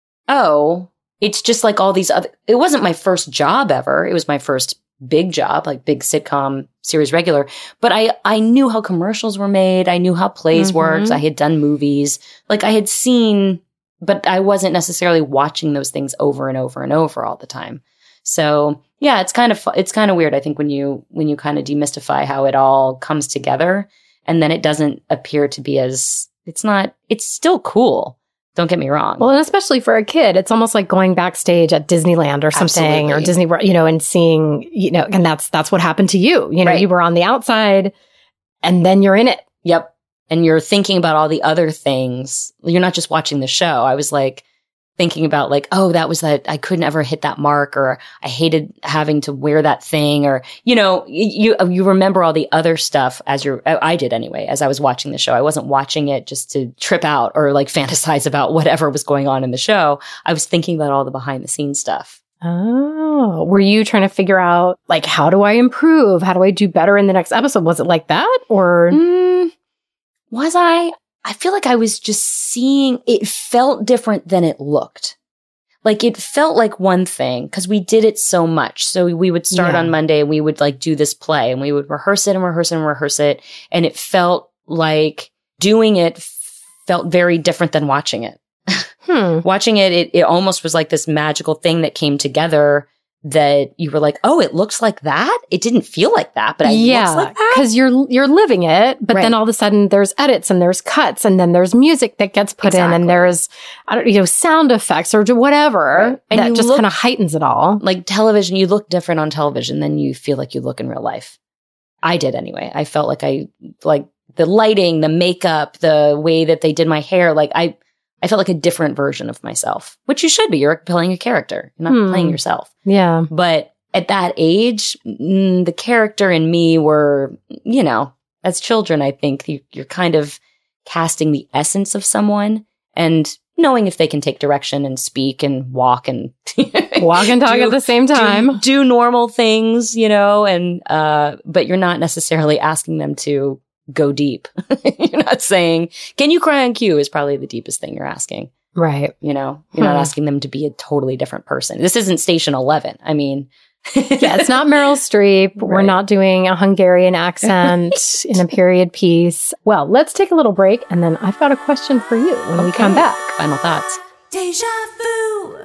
oh, it's just like all these other, it wasn't my first job ever. It was my first big job, like big sitcom series regular. But I, I knew how commercials were made. I knew how plays Mm-hmm. worked. I had done movies. Like I had seen, but I wasn't necessarily watching those things over and over and over all the time. So yeah, it's kind of, fu- it's kind of weird. I think when you, when you kind of demystify how it all comes together, and then it doesn't appear to be as, it's not, it's still cool. Don't get me wrong. Well, and especially for a kid, it's almost like going backstage at Disneyland or something, Absolutely. or Disney, you know, and seeing, you know, and that's, that's what happened to you. You know, Right. you were on the outside and then you're in it. Yep. And you're thinking about all the other things. You're not just watching the show. I was like thinking about like, oh, that was that, I couldn't ever hit that mark, or I hated having to wear that thing, or, you know, you, you remember all the other stuff as you're, I did anyway, as I was watching the show. I wasn't watching it just to trip out or like fantasize about whatever was going on in the show. I was thinking about all the behind the scenes stuff. Oh, were you trying to figure out like, how do I improve? How do I do better in the next episode? Was it like that, or? Mm, was I? I feel like I was just seeing, it felt different than it looked. Like it felt like one thing because we did it so much. So we would start Yeah. on Monday and we would like do this play and we would rehearse it and rehearse it and rehearse it. And it felt like doing it f- felt very different than watching it. Hmm. Watching it, it, it almost was like this magical thing that came together that you were like, oh, it looks like that? It didn't feel like that, but it yeah, looks like that? because you're you're living it, but Right. then all of a sudden there's edits and there's cuts and then there's music that gets put in Exactly. and there's I don't you know sound effects or whatever Right. And that you just look- kind of heightens it all. Like television, you look different on television than you feel like you look in real life. I did anyway. I felt like I, like the lighting, the makeup, the way that they did my hair. Like I, I felt like a different version of myself, which you should be. You're playing a character. You're not hmm. playing yourself. Yeah. But at that age, mm, the character and me were, you know, as children, I think you, you're kind of casting the essence of someone and knowing if they can take direction and speak and walk and walk and talk do, at the same time, do, do normal things, you know, and, uh, but you're not necessarily asking them to go deep. You're not saying, can you cry on cue is probably the deepest thing you're asking. Right. You know, you're hmm. not asking them to be a totally different person. This isn't Station eleven. I mean, yeah, it's not Meryl Streep. Right. We're not doing a Hungarian accent in a period piece. Well, let's take a little break, and then I've got a question for you when okay. we come back. Final thoughts. Deja vu.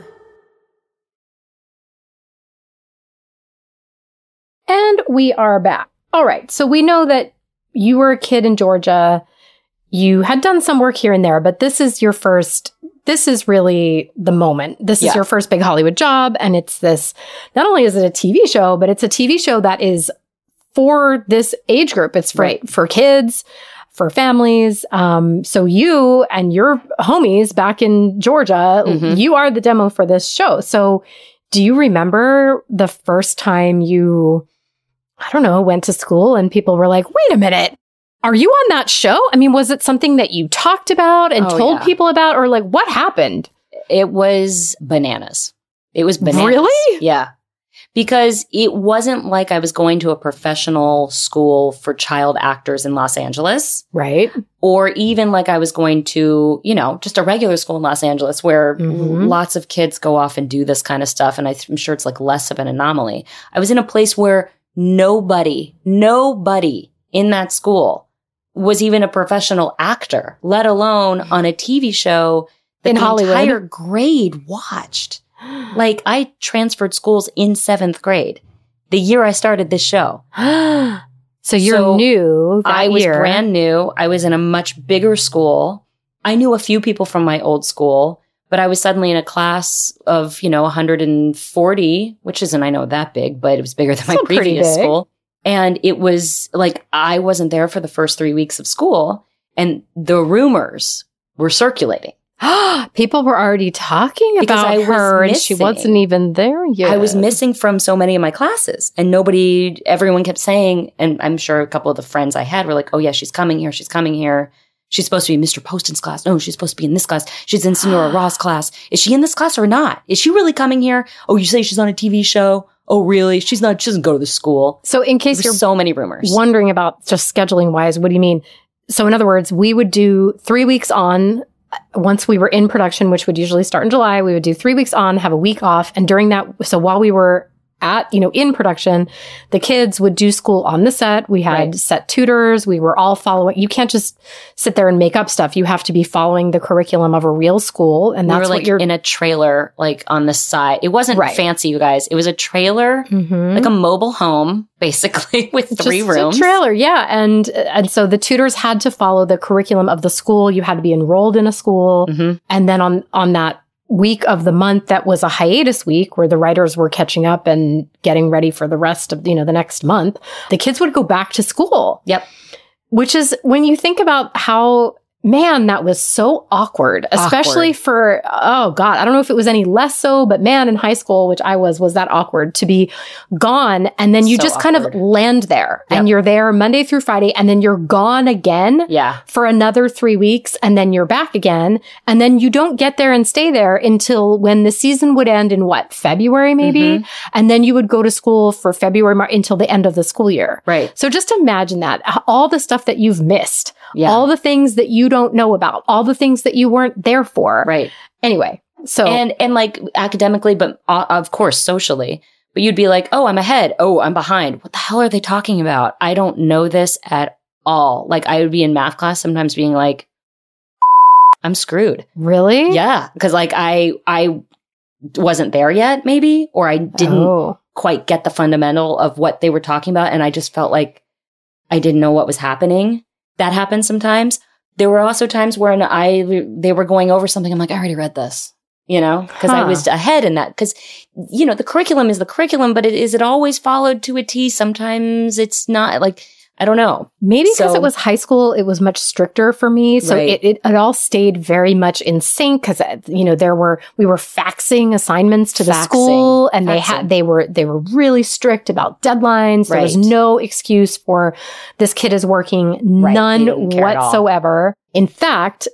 And we are back. All right. So we know that you were a kid in Georgia. You had done some work here and there, but this is your first, this is really the moment. This yeah. is your first big Hollywood job. And it's this, not only is it a T V show, but it's a T V show that is for this age group. It's for, right. for kids, for families. Um, so you and your homies back in Georgia, mm-hmm. you are the demo for this show. So do you remember the first time you, I don't know, went to school and people were like, wait a minute. Are you on that show? I mean, was it something that you talked about and oh, told yeah. people about, or like what happened? It was bananas. It was bananas. Really? Yeah. Because it wasn't like I was going to a professional school for child actors in Los Angeles. Right. Or even like I was going to, you know, just a regular school in Los Angeles where mm-hmm. lots of kids go off and do this kind of stuff. And I'm sure it's like less of an anomaly. I was in a place where nobody, nobody in that school was even a professional actor, let alone on a T V show that in the Hollywood. entire grade watched. Like I transferred schools in seventh grade, the year I started this show. So you're so new that I was year. brand new. I was in a much bigger school. I knew a few people from my old school, but I was suddenly in a class of, you know, one hundred forty, which isn't, I know, that big, but it was bigger than my Still previous school. And it was like, I wasn't there for the first three weeks of school and the rumors were circulating. People were already talking because about I her was and she wasn't even there yet. I was missing from so many of my classes and nobody, everyone kept saying, and I'm sure a couple of the friends I had were like, oh yeah, she's coming here. She's coming here. She's supposed to be in Mister Poston's class. No, she's supposed to be in this class. She's in Senora Ross' class. Is she in this class or not? Is she really coming here? Oh, you say she's on a T V show? Oh, really? She's not, she doesn't go to the school. So in case There's you're so many rumors wondering about just scheduling wise, what do you mean? So in other words, we would do three weeks on once we were in production, which would usually start in July. We would do three weeks on, have a week off. And during that, so while we were at, you know, in production, the kids would do school on the set. We had right. set tutors. We were all following. You can't just sit there and make up stuff. You have to be following the curriculum of a real school. And that's we were like what you're in a trailer, like on the side. It wasn't right. fancy, you guys. It was a trailer, mm-hmm. like a mobile home, basically, with three just rooms. A trailer, yeah. And and so the tutors had to follow the curriculum of the school. You had to be enrolled in a school. Mm-hmm. And then on on that week of the month that was a hiatus week where the writers were catching up and getting ready for the rest of, you know, the next month, the kids would go back to school. Yep. Which is when you think about how, man, that was so awkward, especially awkward. for, oh God, I don't know if it was any less so, but man, in high school, which I was, was that awkward to be gone. And then you so just awkward. kind of land there yep. and you're there Monday through Friday and then you're gone again yeah. for another three weeks and then you're back again. And then you don't get there and stay there until when the season would end in what, February maybe? Mm-hmm. And then you would go to school for February, March, until the end of the school year. Right. So just imagine that, all the stuff that you've missed, yeah. all the things that you don't know about, all the things that you weren't there for. Right. Anyway, so. And, and like academically, but uh, of course socially, but you'd be like, oh, I'm ahead. Oh, I'm behind. What the hell are they talking about? I don't know this at all. Like I would be in math class sometimes being like, I'm screwed. Really? Yeah. Cause like I, I wasn't there yet maybe, or I didn't oh. quite get the fundamental of what they were talking about. And I just felt like I didn't know what was happening. That happens sometimes. There were also times when I, they were going over something. I'm like, I already read this, you know, because huh. I was ahead in that. Because, you know, the curriculum is the curriculum, but it, is it always followed to a T? Sometimes it's not. Like, I don't know. Maybe because So- it was high school, it was much stricter for me. So Right. it, it, it all stayed very much in sync because, you know, there were, we were faxing assignments to the Faxing. school and they Faxing. had, they were, they were really strict about deadlines. There was Right. no excuse for this kid is working, Right. They none didn't care at all. whatsoever. In fact,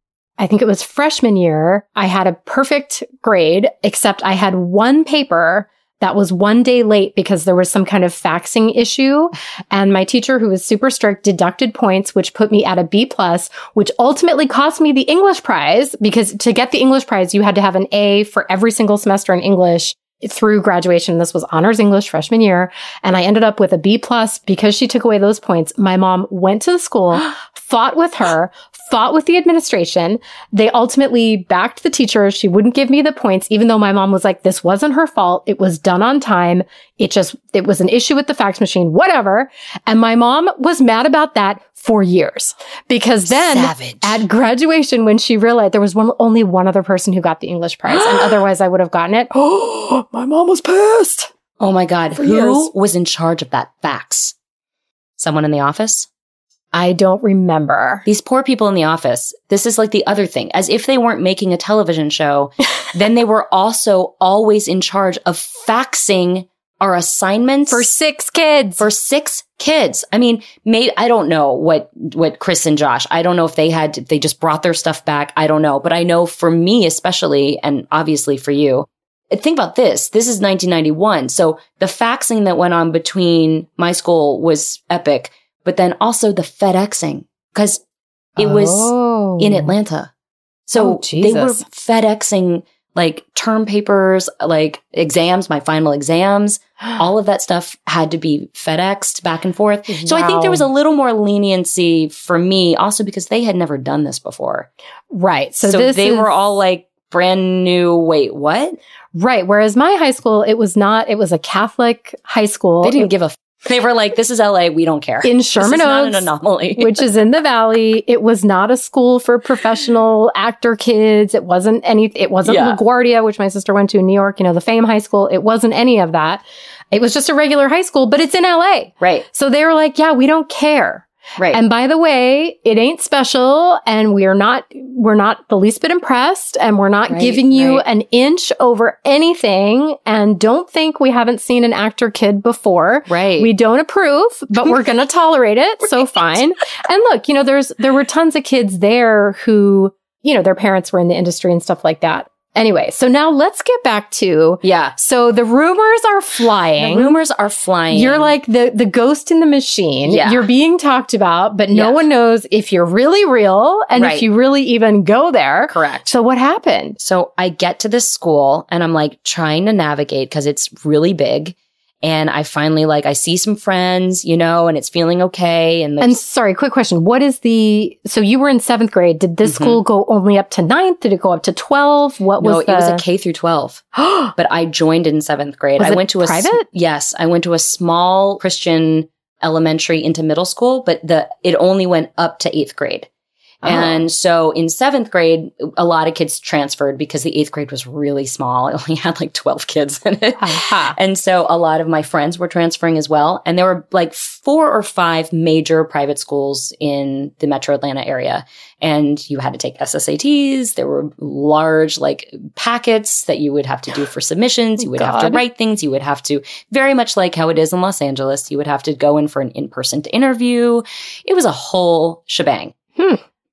I think it was freshman year, I had a perfect grade, except I had one paper that was one day late because there was some kind of faxing issue. And my teacher, who was super strict, deducted points, which put me at a B plus, which ultimately cost me the English prize because to get the English prize, you had to have an A for every single semester in English through graduation. This was honors English freshman year. And I ended up with a B plus because she took away those points. My mom went to the school, fought with her, fought with the administration. They ultimately backed the teacher. She wouldn't give me the points, even though my mom was like, this wasn't her fault. It was done on time. It just, it was an issue with the fax machine, whatever. And my mom was mad about that for years because then Savage. at graduation, when she realized there was one, only one other person who got the English prize and otherwise I would have gotten it. Oh, my mom was pissed. Oh my God. For Who years. was in charge of that fax? Someone in the office? I don't remember. These poor people in the office. This is like the other thing. As if they weren't making a television show, then they were also always in charge of faxing our assignments For six kids. for six kids. I mean, maybe I don't know what what Chris and Josh. I don't know if they had to, they just brought their stuff back. I don't know, but I know for me especially, and obviously for you. Think about this. This is nineteen ninety-one, so the faxing that went on between my school was epic. But then also the FedExing, because it was Oh. in Atlanta. So Oh, they were Jesus. FedExing like term papers, like exams, my final exams, all of that stuff had to be FedExed back and forth. So I think there was a little more leniency for me also because they had never done this before. Right. So, So, this they is, were all like brand new. Wait, what? right. Whereas my high school, it was not, it was a Catholic high school. They didn't give a f- They were like, this is L A. We don't care. In Sherman this is not Oaks, an anomaly. which is in the Valley. It was not a school for professional actor kids. It wasn't any, it wasn't Yeah. LaGuardia, which my sister went to in New York, you know, the Fame High School. It wasn't any of that. It was just a regular high school, but it's in L A. Right. So they were like, yeah, we don't care. Right. And by the way, it ain't special and we're not, we're not the least bit impressed and we're not Right, giving you right. an inch over anything. And don't think we haven't seen an actor kid before. Right. We don't approve, but we're going to tolerate it. So fine. And look, you know, there's, there were tons of kids there who, you know, their parents were in the industry and stuff like that. Anyway, so now let's get back to, yeah. so the rumors are flying. The rumors are flying. You're like the, the ghost in the machine. Yeah. You're being talked about, but no Yeah. one knows if you're really real and Right. if you really even go there. Correct. So what happened? So I get to this school and I'm like trying to navigate because it's really big. And I finally like, I see some friends, you know, and it's feeling okay. And, And sorry, quick question. What is the, so you were in seventh grade. Did this Mhm. school go only up to ninth? Did it go up to twelve? What no, was it was the- a K through twelve, but I joined in seventh grade. Was I it went to a, s- private? yes, I went to a small Christian elementary into middle school, but the, it only went up to eighth grade. Oh. And so in seventh grade, a lot of kids transferred because the eighth grade was really small. It only had like twelve kids in it. Aha. And so a lot of my friends were transferring as well. And there were like four or five major private schools in the metro Atlanta area. And you had to take S S A Ts. There were large like packets that you would have to do for submissions. You would have to God. write things. You would have to, very much like how it is in Los Angeles, you would have to go in for an in-person interview. It was a whole shebang. Hmm.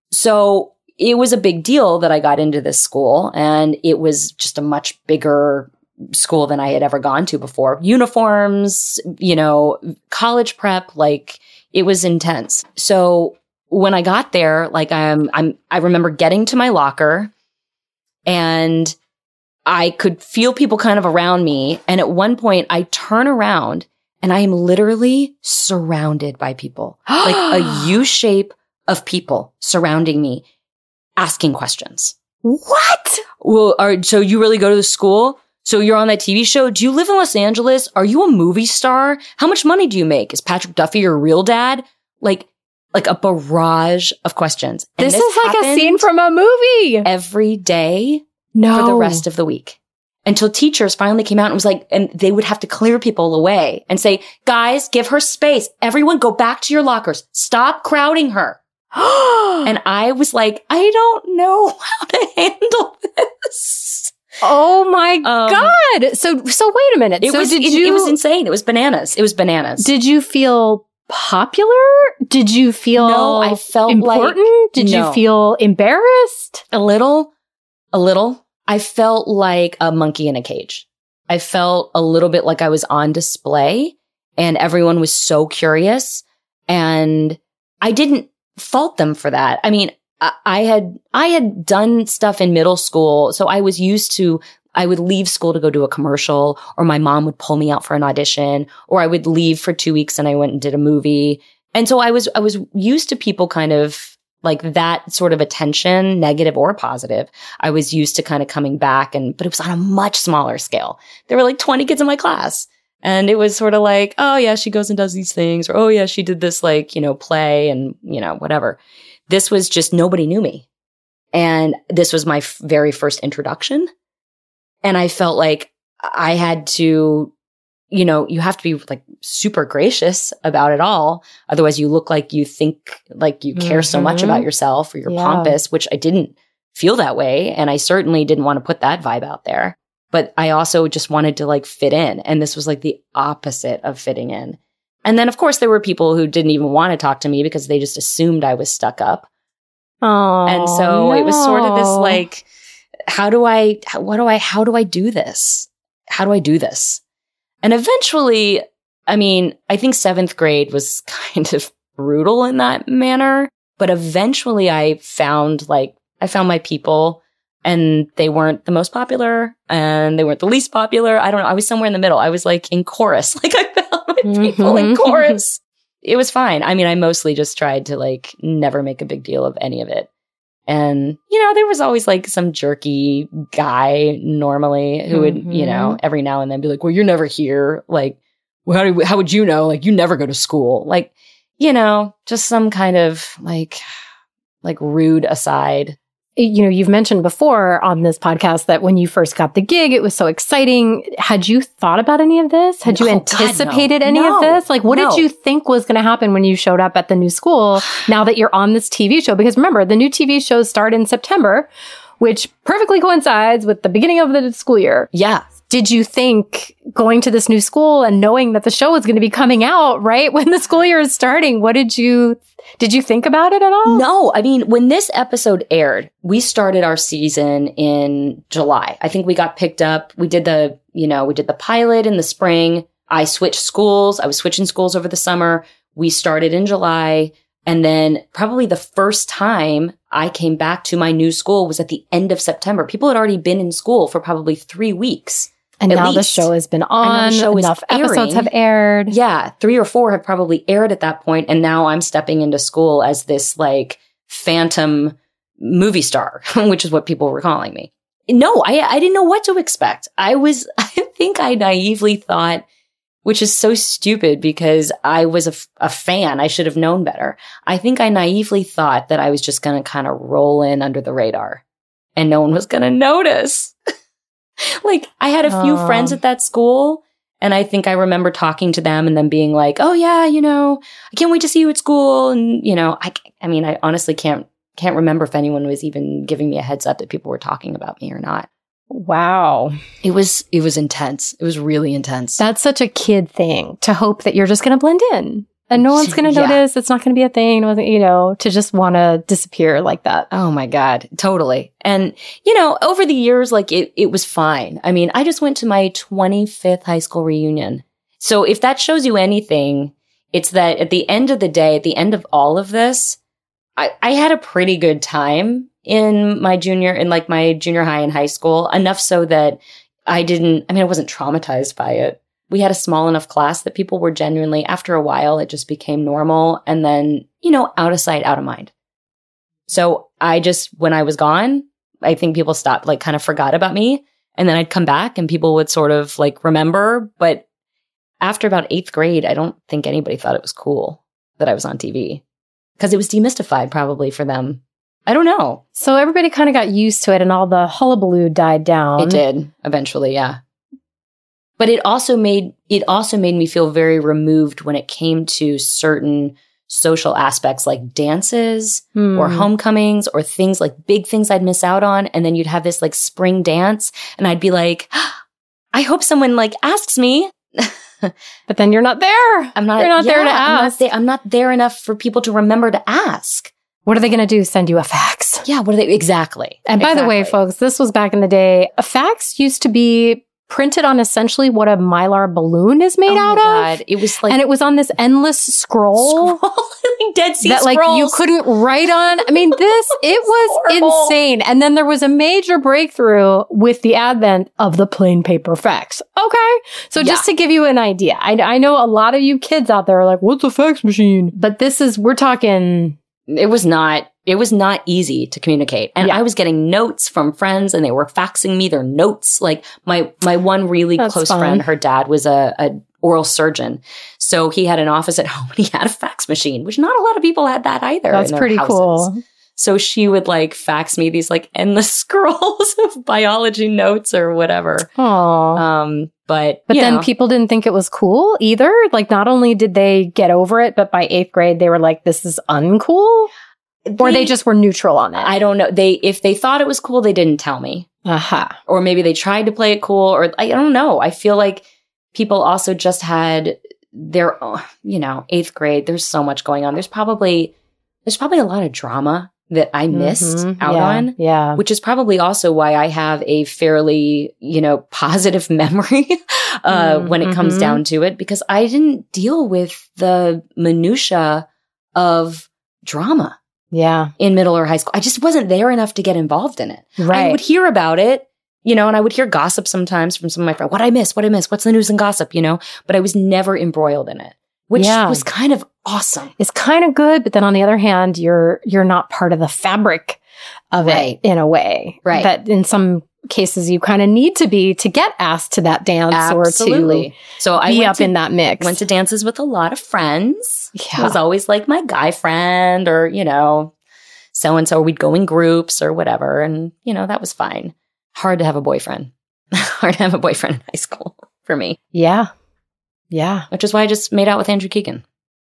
So it was a big deal that I got into this school, and it was just a much bigger school than I had ever gone to before. Uniforms, you know, college prep, like it was intense. So when I got there, like I'm, I'm, I remember getting to my locker and I could feel people kind of around me. And at one point I turn around and I am literally surrounded by people, like a U shape of people surrounding me, asking questions. What? Well, are, so you really go to the school? So you're on that T V show? Do you live in Los Angeles? Are you a movie star? How much money do you make? Is Patrick Duffy your real dad? Like, like a barrage of questions. And This, is like a happened scene from a movie. every day No. for the rest of the week. until teachers finally came out and was like, and they would have to clear people away and say, guys, give her space. Everyone go back to your lockers. Stop crowding her. And I was like, I don't know how to handle this. Oh my Um, God. So, so wait a minute. It so was, did it, you, it was insane. It was bananas. It was bananas. Did you feel popular? Did you feel No, I felt important? like- Did no. you feel embarrassed? A little, a little. I felt like a monkey in a cage. I felt a little bit like I was on display and everyone was so curious, and I didn't fault them for that. I mean, I, I had, I had done stuff in middle school. So I was used to, I would leave school to go do a commercial, or my mom would pull me out for an audition, or I would leave for two weeks and I went and did a movie. And so I was, I was used to people kind of like that sort of attention, negative or positive. I was used to kind of coming back, and, but it was on a much smaller scale. There were like twenty kids in my class, and it was sort of like, oh yeah, she goes and does these things, or oh yeah, she did this like, you know, play and, you know, whatever. This was just, nobody knew me. And this was my f- very first introduction. And I felt like I had to, you know, you have to be like super gracious about it all. Otherwise you look like you think like you care mm-hmm. so much about yourself, or you're yeah. pompous, which I didn't feel that way. And I certainly didn't want to put that vibe out there. But I also just wanted to like fit in. And this was like the opposite of fitting in. And then of course there were people who didn't even want to talk to me because they just assumed I was stuck up. Oh, and so no. it was sort of this like, how do I, what do I, how do I do this? How do I do this? And eventually, I mean, I think seventh grade was kind of brutal in that manner, but eventually I found like, I found my people, and they weren't the most popular and they weren't the least popular. I don't know. I was somewhere in the middle. I was like in chorus. Like I found my people in chorus. It was fine. I mean, I mostly just tried to like never make a big deal of any of it. And, you know, there was always like some jerky guy normally who would, mm-hmm. you know, every now and then be like, well, you're never here. Like, well, how, do, how would you know? Like, you never go to school. Like, you know, just some kind of like, like rude aside. You know, you've mentioned before on this podcast that when you first got the gig, it was so exciting. Had you thought about any of this? Had you oh, anticipated God, no. any no. of this? Like, what no. did you think was going to happen when you showed up at the new school now that you're on this T V show? Because remember, the new T V shows start in September, which perfectly coincides with the beginning of the school year. Yeah. Did you think going to this new school and knowing that the show was going to be coming out right when the school year is starting, what did you, did you think about it at all? No. I mean, when this episode aired, we started our season in July. I think we got picked up. We did the, you know, we did the pilot in the spring. I switched schools. I was switching schools over the summer. We started in July. And then probably the first time I came back to my new school was at the end of September. People had already been in school for probably three weeks. And At now least. the show has been on. Show Enough episodes have aired. Yeah. Three or four have probably aired at that point. And now I'm stepping into school as this like phantom movie star, which is what people were calling me. No, I, I didn't know what to expect. I was, I think I naively thought, which is so stupid because I was a, a fan. I should have known better. I think I naively thought that I was just going to kind of roll in under the radar and no one was going to notice. Like, I had a few oh. friends at that school, and I think I remember talking to them and them being like, oh yeah, you know, I can't wait to see you at school. And, you know, I, I mean, I honestly can't, can't remember if anyone was even giving me a heads up that people were talking about me or not. Wow. It was, it was intense. It was really intense. That's such a kid thing, to hope that you're just going to blend in. And no one's going to Yeah. notice. It's not going to be a thing, you know, to just want to disappear like that. Oh my God. Totally. And, you know, over the years, like it, it was fine. I mean, I just went to my twenty-fifth high school reunion. So if that shows you anything, it's that at the end of the day, at the end of all of this, I, I had a pretty good time in my junior, in like my junior high and high school, enough so that I didn't, I mean, I wasn't traumatized by it. We had a small enough class that people were genuinely, after a while, it just became normal. And then, you know, out of sight, out of mind. So I just, when I was gone, I think people stopped, like kind of forgot about me. And then I'd come back and people would sort of like remember. But after about eighth grade, I don't think anybody thought it was cool that I was on T V because it was demystified probably for them. I don't know. So everybody kind of got used to it and all the hullabaloo died down. It did eventually, yeah. But it also made it also made me feel very removed when it came to certain social aspects like dances Hmm. or homecomings or things like big things I'd miss out on. And then you'd have this like spring dance and I'd be like, I hope someone like asks me. But then you're not there. I'm not, You're not there yeah, to I'm not, ask. there, I'm not there enough for people to remember to ask. What are they going to do? Send you a fax? Yeah, what are they? Exactly. And by the way, Exactly. folks, this was back in the day. A fax used to be printed on essentially what a Mylar balloon is made Oh out my of. God. It was like And it was on this endless scroll. scrolling Dead Sea that like Scrolls. you couldn't write on. I mean, this, it was horrible. insane. And then there was a major breakthrough with the advent of the plain paper fax. Okay. So just to give you an idea, I, I know a lot of you kids out there are like, what's a fax machine? But this is, we're talking. It was not, it was not easy to communicate. And Yeah. I was getting notes from friends and they were faxing me their notes. Like my, my one really That's close fun. friend, her dad was a, a oral surgeon. So he had an office at home and he had a fax machine, which not a lot of people had that either. That's in their pretty houses. cool. So she would like fax me these like endless scrolls of biology notes or whatever. Aww. Um, but, But you then know. people didn't think it was cool either. Like, not only did they get over it, but by eighth grade, they were like, this is uncool. Or they just were neutral on it. I don't know. They, if they thought it was cool, they didn't tell me. Aha. Or maybe they tried to play it cool, or I don't know. I feel like people also just had their, oh, you know, eighth grade. There's so much going on. There's probably, there's probably a lot of drama that I missed Mhm. out Yeah. on, Yeah. which is probably also why I have a fairly, you know, positive memory uh, Mm, when it comes mhm. down to it, because I didn't deal with the minutia of drama Yeah. in middle or high school. I just wasn't there enough to get involved in it. I Right. would hear about it, you know, and I would hear gossip sometimes from some of my friends. What I miss, what I miss, what's the news and gossip, you know? But I was never embroiled in it, which Yeah. was kind of awesome. It's kind of good, but then on the other hand, you're you're not part of the fabric of Right. it in a way. Right. That in some cases you kind of need to be to get asked to that dance Absolutely. or to So I be went up to, in that mix. went to dances with a lot of friends. Yeah. It was always like my guy friend or, you know, so-and-so. We'd go in groups or whatever. And, you know, that was fine. Hard to have a boyfriend. Hard to have a boyfriend in high school for me. Yeah. Yeah. Which is why I just made out with Andrew Keegan.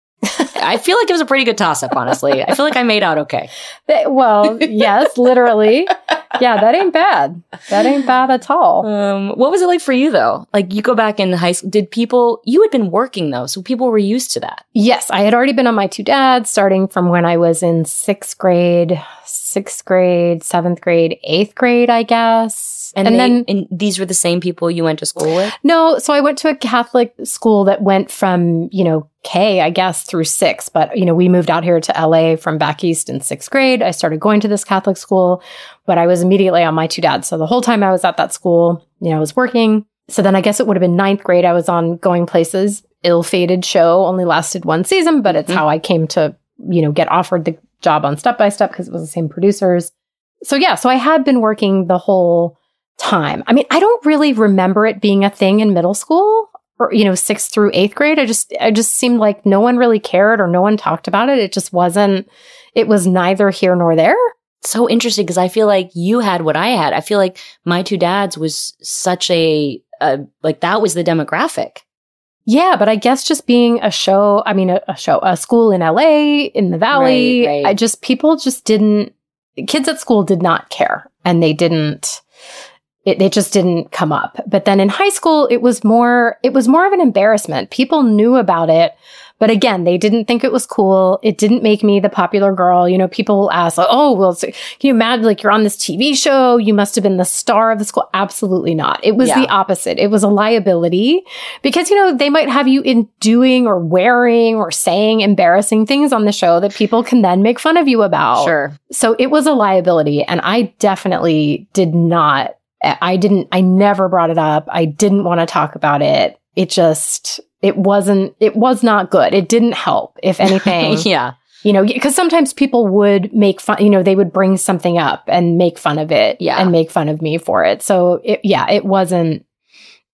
I feel like it was a pretty good toss-up, honestly. I feel like I made out okay. Eh, Well, yes, literally. Yeah, that ain't bad. That ain't bad at all. Um, what was it like for you, though? Like, you go back in high school. Did people... You had been working, though, so people were used to that. Yes, I had already been on my two dads starting from when I was in sixth grade, sixth grade, seventh grade, eighth grade, I guess. And, And they, then and these were the same people you went to school with? No, so I went to a Catholic school that went from, you know, K, I guess, through six. But, you know, we moved out here to L A from back east in sixth grade. I started going to this Catholic school, but I was immediately on my two dads. So the whole time I was at that school, you know, I was working. So then I guess it would have been ninth grade. I was on Going Places, ill-fated show, only lasted one season, but it's Mhm. how I came to, you know, get offered the job on Step by Step because it was the same producers. So yeah, so I had been working the whole time. I mean, I don't really remember it being a thing in middle school or, you know, sixth through eighth grade. I just, I just seemed like no one really cared or no one talked about it. It just wasn't, it was neither here nor there. So interesting, because I feel like you had what I had. I feel like my two dads was such a, a like that was the demographic. Yeah, but I guess just being a show, I mean, a, a show, a school in L A, in the Valley, Right, right. I just, people just didn't, kids at school did not care and they didn't, it, it just didn't come up. But then in high school, it was more, it was more of an embarrassment. People knew about it, but again, they didn't think it was cool. It didn't make me the popular girl. You know, people ask, like, oh, well, so, can you imagine, like, you're on this T V show, you must have been the star of the school. Absolutely not. It was Yeah. the opposite. It was a liability because, you know, they might have you in doing or wearing or saying embarrassing things on the show that people can then make fun of you about. Sure. So it was a liability. And I definitely did not, I didn't, I never brought it up. I didn't want to talk about it. It just, it wasn't, it was not good. It didn't help, if anything. Yeah. You know, because sometimes people would make fun, you know, they would bring something up and make fun of it Yeah. and make fun of me for it. So it, yeah, it wasn't,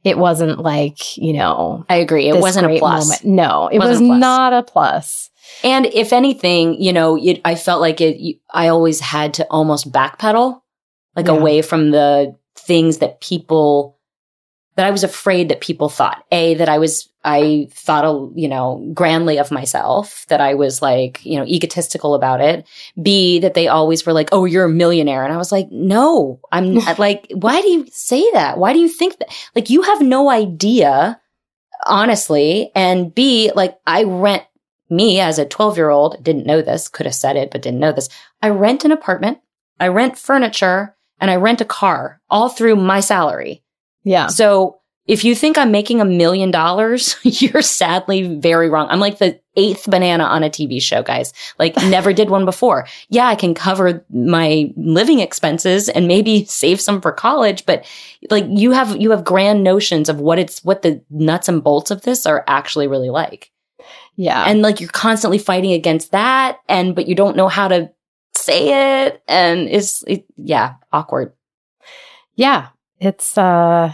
it wasn't like, you know. I agree. It wasn't a plus. Moment. No, it wasn't was a plus. not a plus. And if anything, you know, it, I felt like it, I always had to almost backpedal, like Yeah. away from the things that people, that I was afraid that people thought. A, that I was, I thought, you know, grandly of myself, that I was like, you know, egotistical about it. B, that they always were like, oh, you're a millionaire. And I was like, no, I'm like, why do you say that? Why do you think that? Like, you have no idea, honestly. And B, like, I rent, me as a twelve year old, didn't know this, could have said it, but didn't know this. I rent an apartment, I rent furniture, and I rent a car all through my salary. Yeah. So if you think I'm making a million dollars, you're sadly very wrong. I'm like the eighth banana on a T V show, guys. Like, never did one before. Yeah, I can cover my living expenses and maybe save some for college, but like, you have you have grand notions of what it's what the nuts and bolts of this are actually really like. Yeah. And like, you're constantly fighting against that, and but you don't know how to say it, and it's it, yeah, awkward. Yeah. It's uh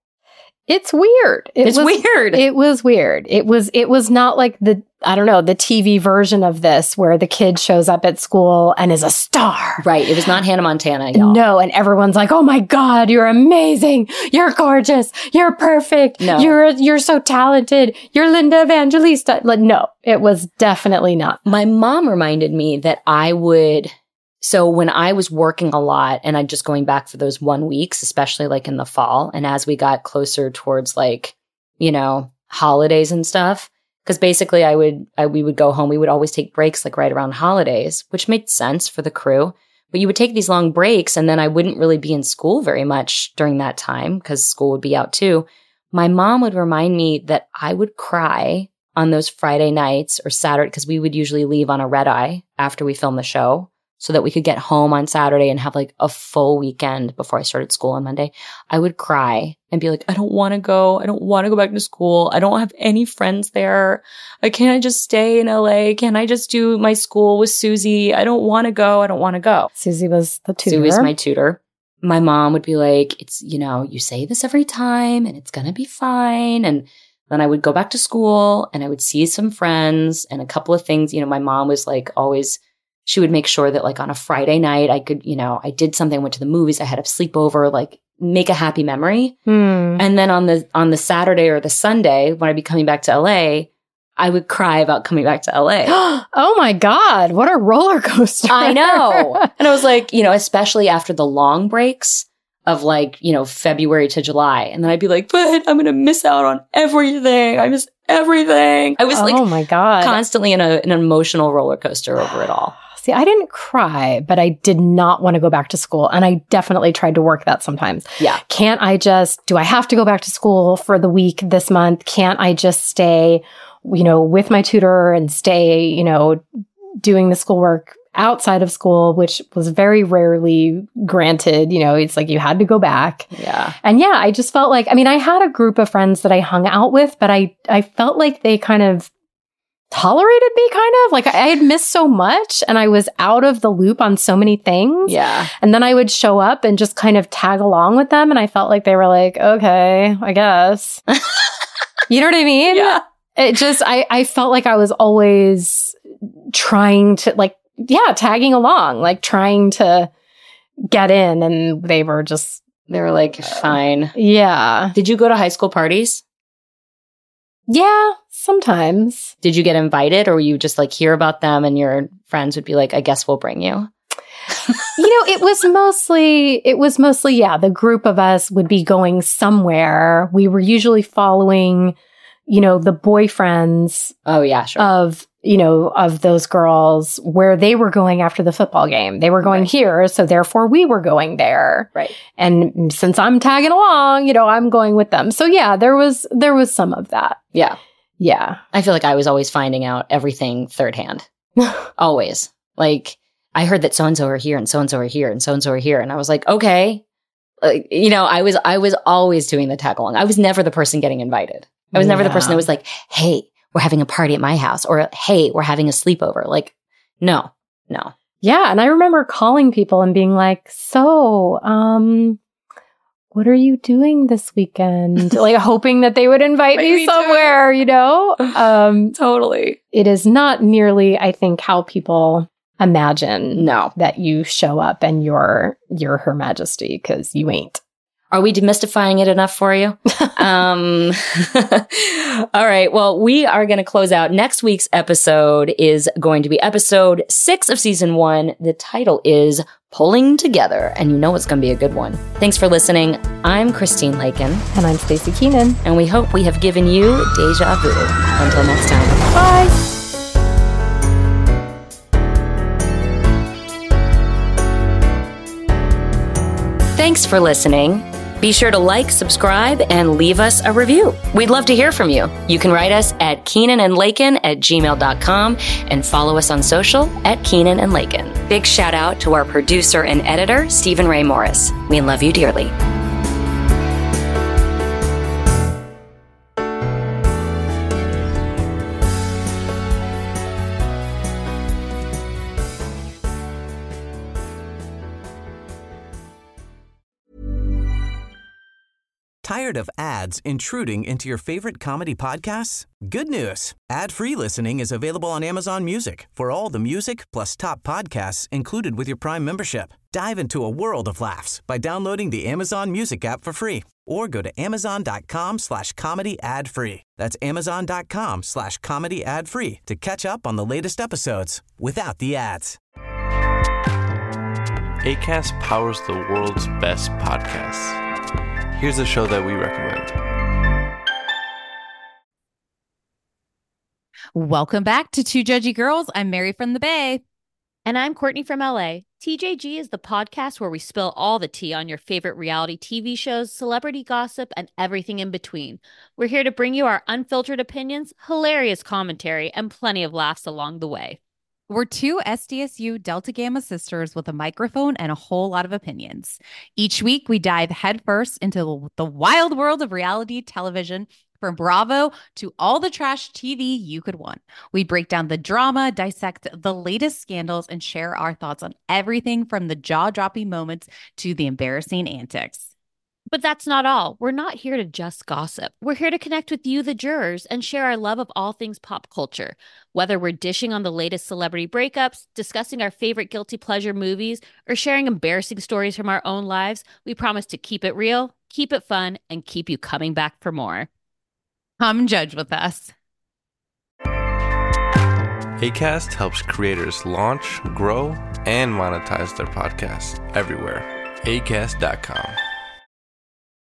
It's weird. It it's was, weird. It was weird. It was it was not like the, I don't know, the T V version of this where the kid shows up at school and is a star. Right. It was not Hannah Montana, y'all. No, and everyone's like, "Oh my God, you're amazing. You're gorgeous. You're perfect. No. You're you're so talented. You're Linda Evangelista." Like, no, it was definitely not. My mom reminded me that I would So when I was working a lot and I'd just going back for those one weeks, especially like in the fall, and as we got closer towards like, you know, holidays and stuff, because basically I would, I, we would go home. We would always take breaks like right around holidays, which made sense for the crew. But you would take these long breaks and then I wouldn't really be in school very much during that time because school would be out too. My mom would remind me that I would cry on those Friday nights or Saturday, because we would usually leave on a red eye after we filmed the show, so that we could get home on Saturday and have like a full weekend before I started school on Monday. I would cry and be like, I don't want to go. I don't want to go back to school. I don't have any friends there. I can't I just stay in L A? Can I just do my school with Susie? I don't want to go. I don't want to go. Susie was the tutor. Susie was my tutor. My mom would be like, it's, you know, you say this every time and it's going to be fine. And then I would go back to school and I would see some friends and a couple of things. You know, my mom was like always, she would make sure that like on a Friday night, I could, you know, I did something, went to the movies, I had a sleepover, like make a happy memory. Hmm. And then on the, on the Saturday or the Sunday, when I'd be coming back to L A, I would cry about coming back to L A. Oh my God, what a roller coaster. I know. And I was like, you know, especially after the long breaks of like, you know, February to July. And then I'd be like, but I'm going to miss out on everything. I miss everything. I was like, oh my God, constantly in a, an emotional roller coaster over it all. See, I didn't cry, but I did not want to go back to school. And I definitely tried to work that sometimes. Yeah. Can't I just, do I have to go back to school for the week this month? Can't I just stay, you know, with my tutor and stay, you know, doing the schoolwork outside of school, which was very rarely granted. You know, it's like you had to go back. Yeah. And yeah, I just felt like, I mean, I had a group of friends that I hung out with, but I, I felt like they kind of tolerated me, kind of like I had missed so much and I was out of the loop on so many things. Yeah. And then I would show up and just kind of tag along with them. And I felt like they were like, okay, I guess. You know what I mean? Yeah. It just, I, I felt like I was always trying to like, yeah, tagging along, like trying to get in. And they were just, they were like, fine. Yeah. Did you go to high school parties? Yeah, sometimes. Did you get invited, or were you just like hear about them and your friends would be like, I guess we'll bring you? You know, it was mostly, it was mostly, yeah, the group of us would be going somewhere. We were usually following, you know, the boyfriends oh, yeah, sure. of, you know, of those girls where they were going after the football game. They were going right. here, so therefore we were going there. Right. And since I'm tagging along, you know, I'm going with them. So yeah, there was, there was some of that. Yeah. Yeah. I feel like I was always finding out everything third hand. Always. Like, I heard that so-and-so are here and so-and-so are here and so-and-so are here. And I was like, okay. Like, you know, I was, I was always doing the tag along. I was never the person getting invited. I was never Yeah. the person that was like, hey, we're having a party at my house, or hey, we're having a sleepover. Like, no, no. Yeah. And I remember calling people and being like, so, um, what are you doing this weekend? Like hoping that they would invite me, me somewhere, too. You know? Um, totally. It is not nearly, I think, how people imagine no. that you show up and you're, you're Her Majesty, because you ain't. Are we demystifying it enough for you? um, all right. Well, we are going to close out. Next week's episode is going to be episode six of season one. The title is Pulling Together, and you know it's going to be a good one. Thanks for listening. I'm Christine Lakin. And I'm Stacey Keenan. And we hope we have given you deja vu. Until next time. Bye. Thanks for listening. Be sure to like, subscribe, and leave us a review. We'd love to hear from you. You can write us at Keenan and Lakin at gmail dot com and follow us on social at Keenan and Lakin. Big shout out to our producer and editor, Stephen Ray Morris. We love you dearly. Tired of ads intruding into your favorite comedy podcasts? Good news. Ad-free listening is available on Amazon Music for all the music plus top podcasts included with your Prime membership. Dive into a world of laughs by downloading the Amazon Music app for free or go to amazon.com slash comedy ad free. That's amazon.com slash comedy ad free to catch up on the latest episodes without the ads. Acast powers the world's best podcasts. Here's a show that we recommend. Welcome back to Two Judgy Girls. I'm Mary from the Bay. And I'm Courtney from L A. T J G is the podcast where we spill all the tea on your favorite reality T V shows, celebrity gossip, and everything in between. We're here to bring you our unfiltered opinions, hilarious commentary, and plenty of laughs along the way. We're two S D S U Delta Gamma sisters with a microphone and a whole lot of opinions. Each week, we dive headfirst into the wild world of reality television, from Bravo to all the trash T V you could want. We break down the drama, dissect the latest scandals, and share our thoughts on everything from the jaw-dropping moments to the embarrassing antics. But that's not all. We're not here to just gossip. We're here to connect with you, the jurors, and share our love of all things pop culture. Whether we're dishing on the latest celebrity breakups, discussing our favorite guilty pleasure movies, or sharing embarrassing stories from our own lives, we promise to keep it real, keep it fun, and keep you coming back for more. Come judge with us. Acast helps creators launch, grow, and monetize their podcasts everywhere. acast dot com.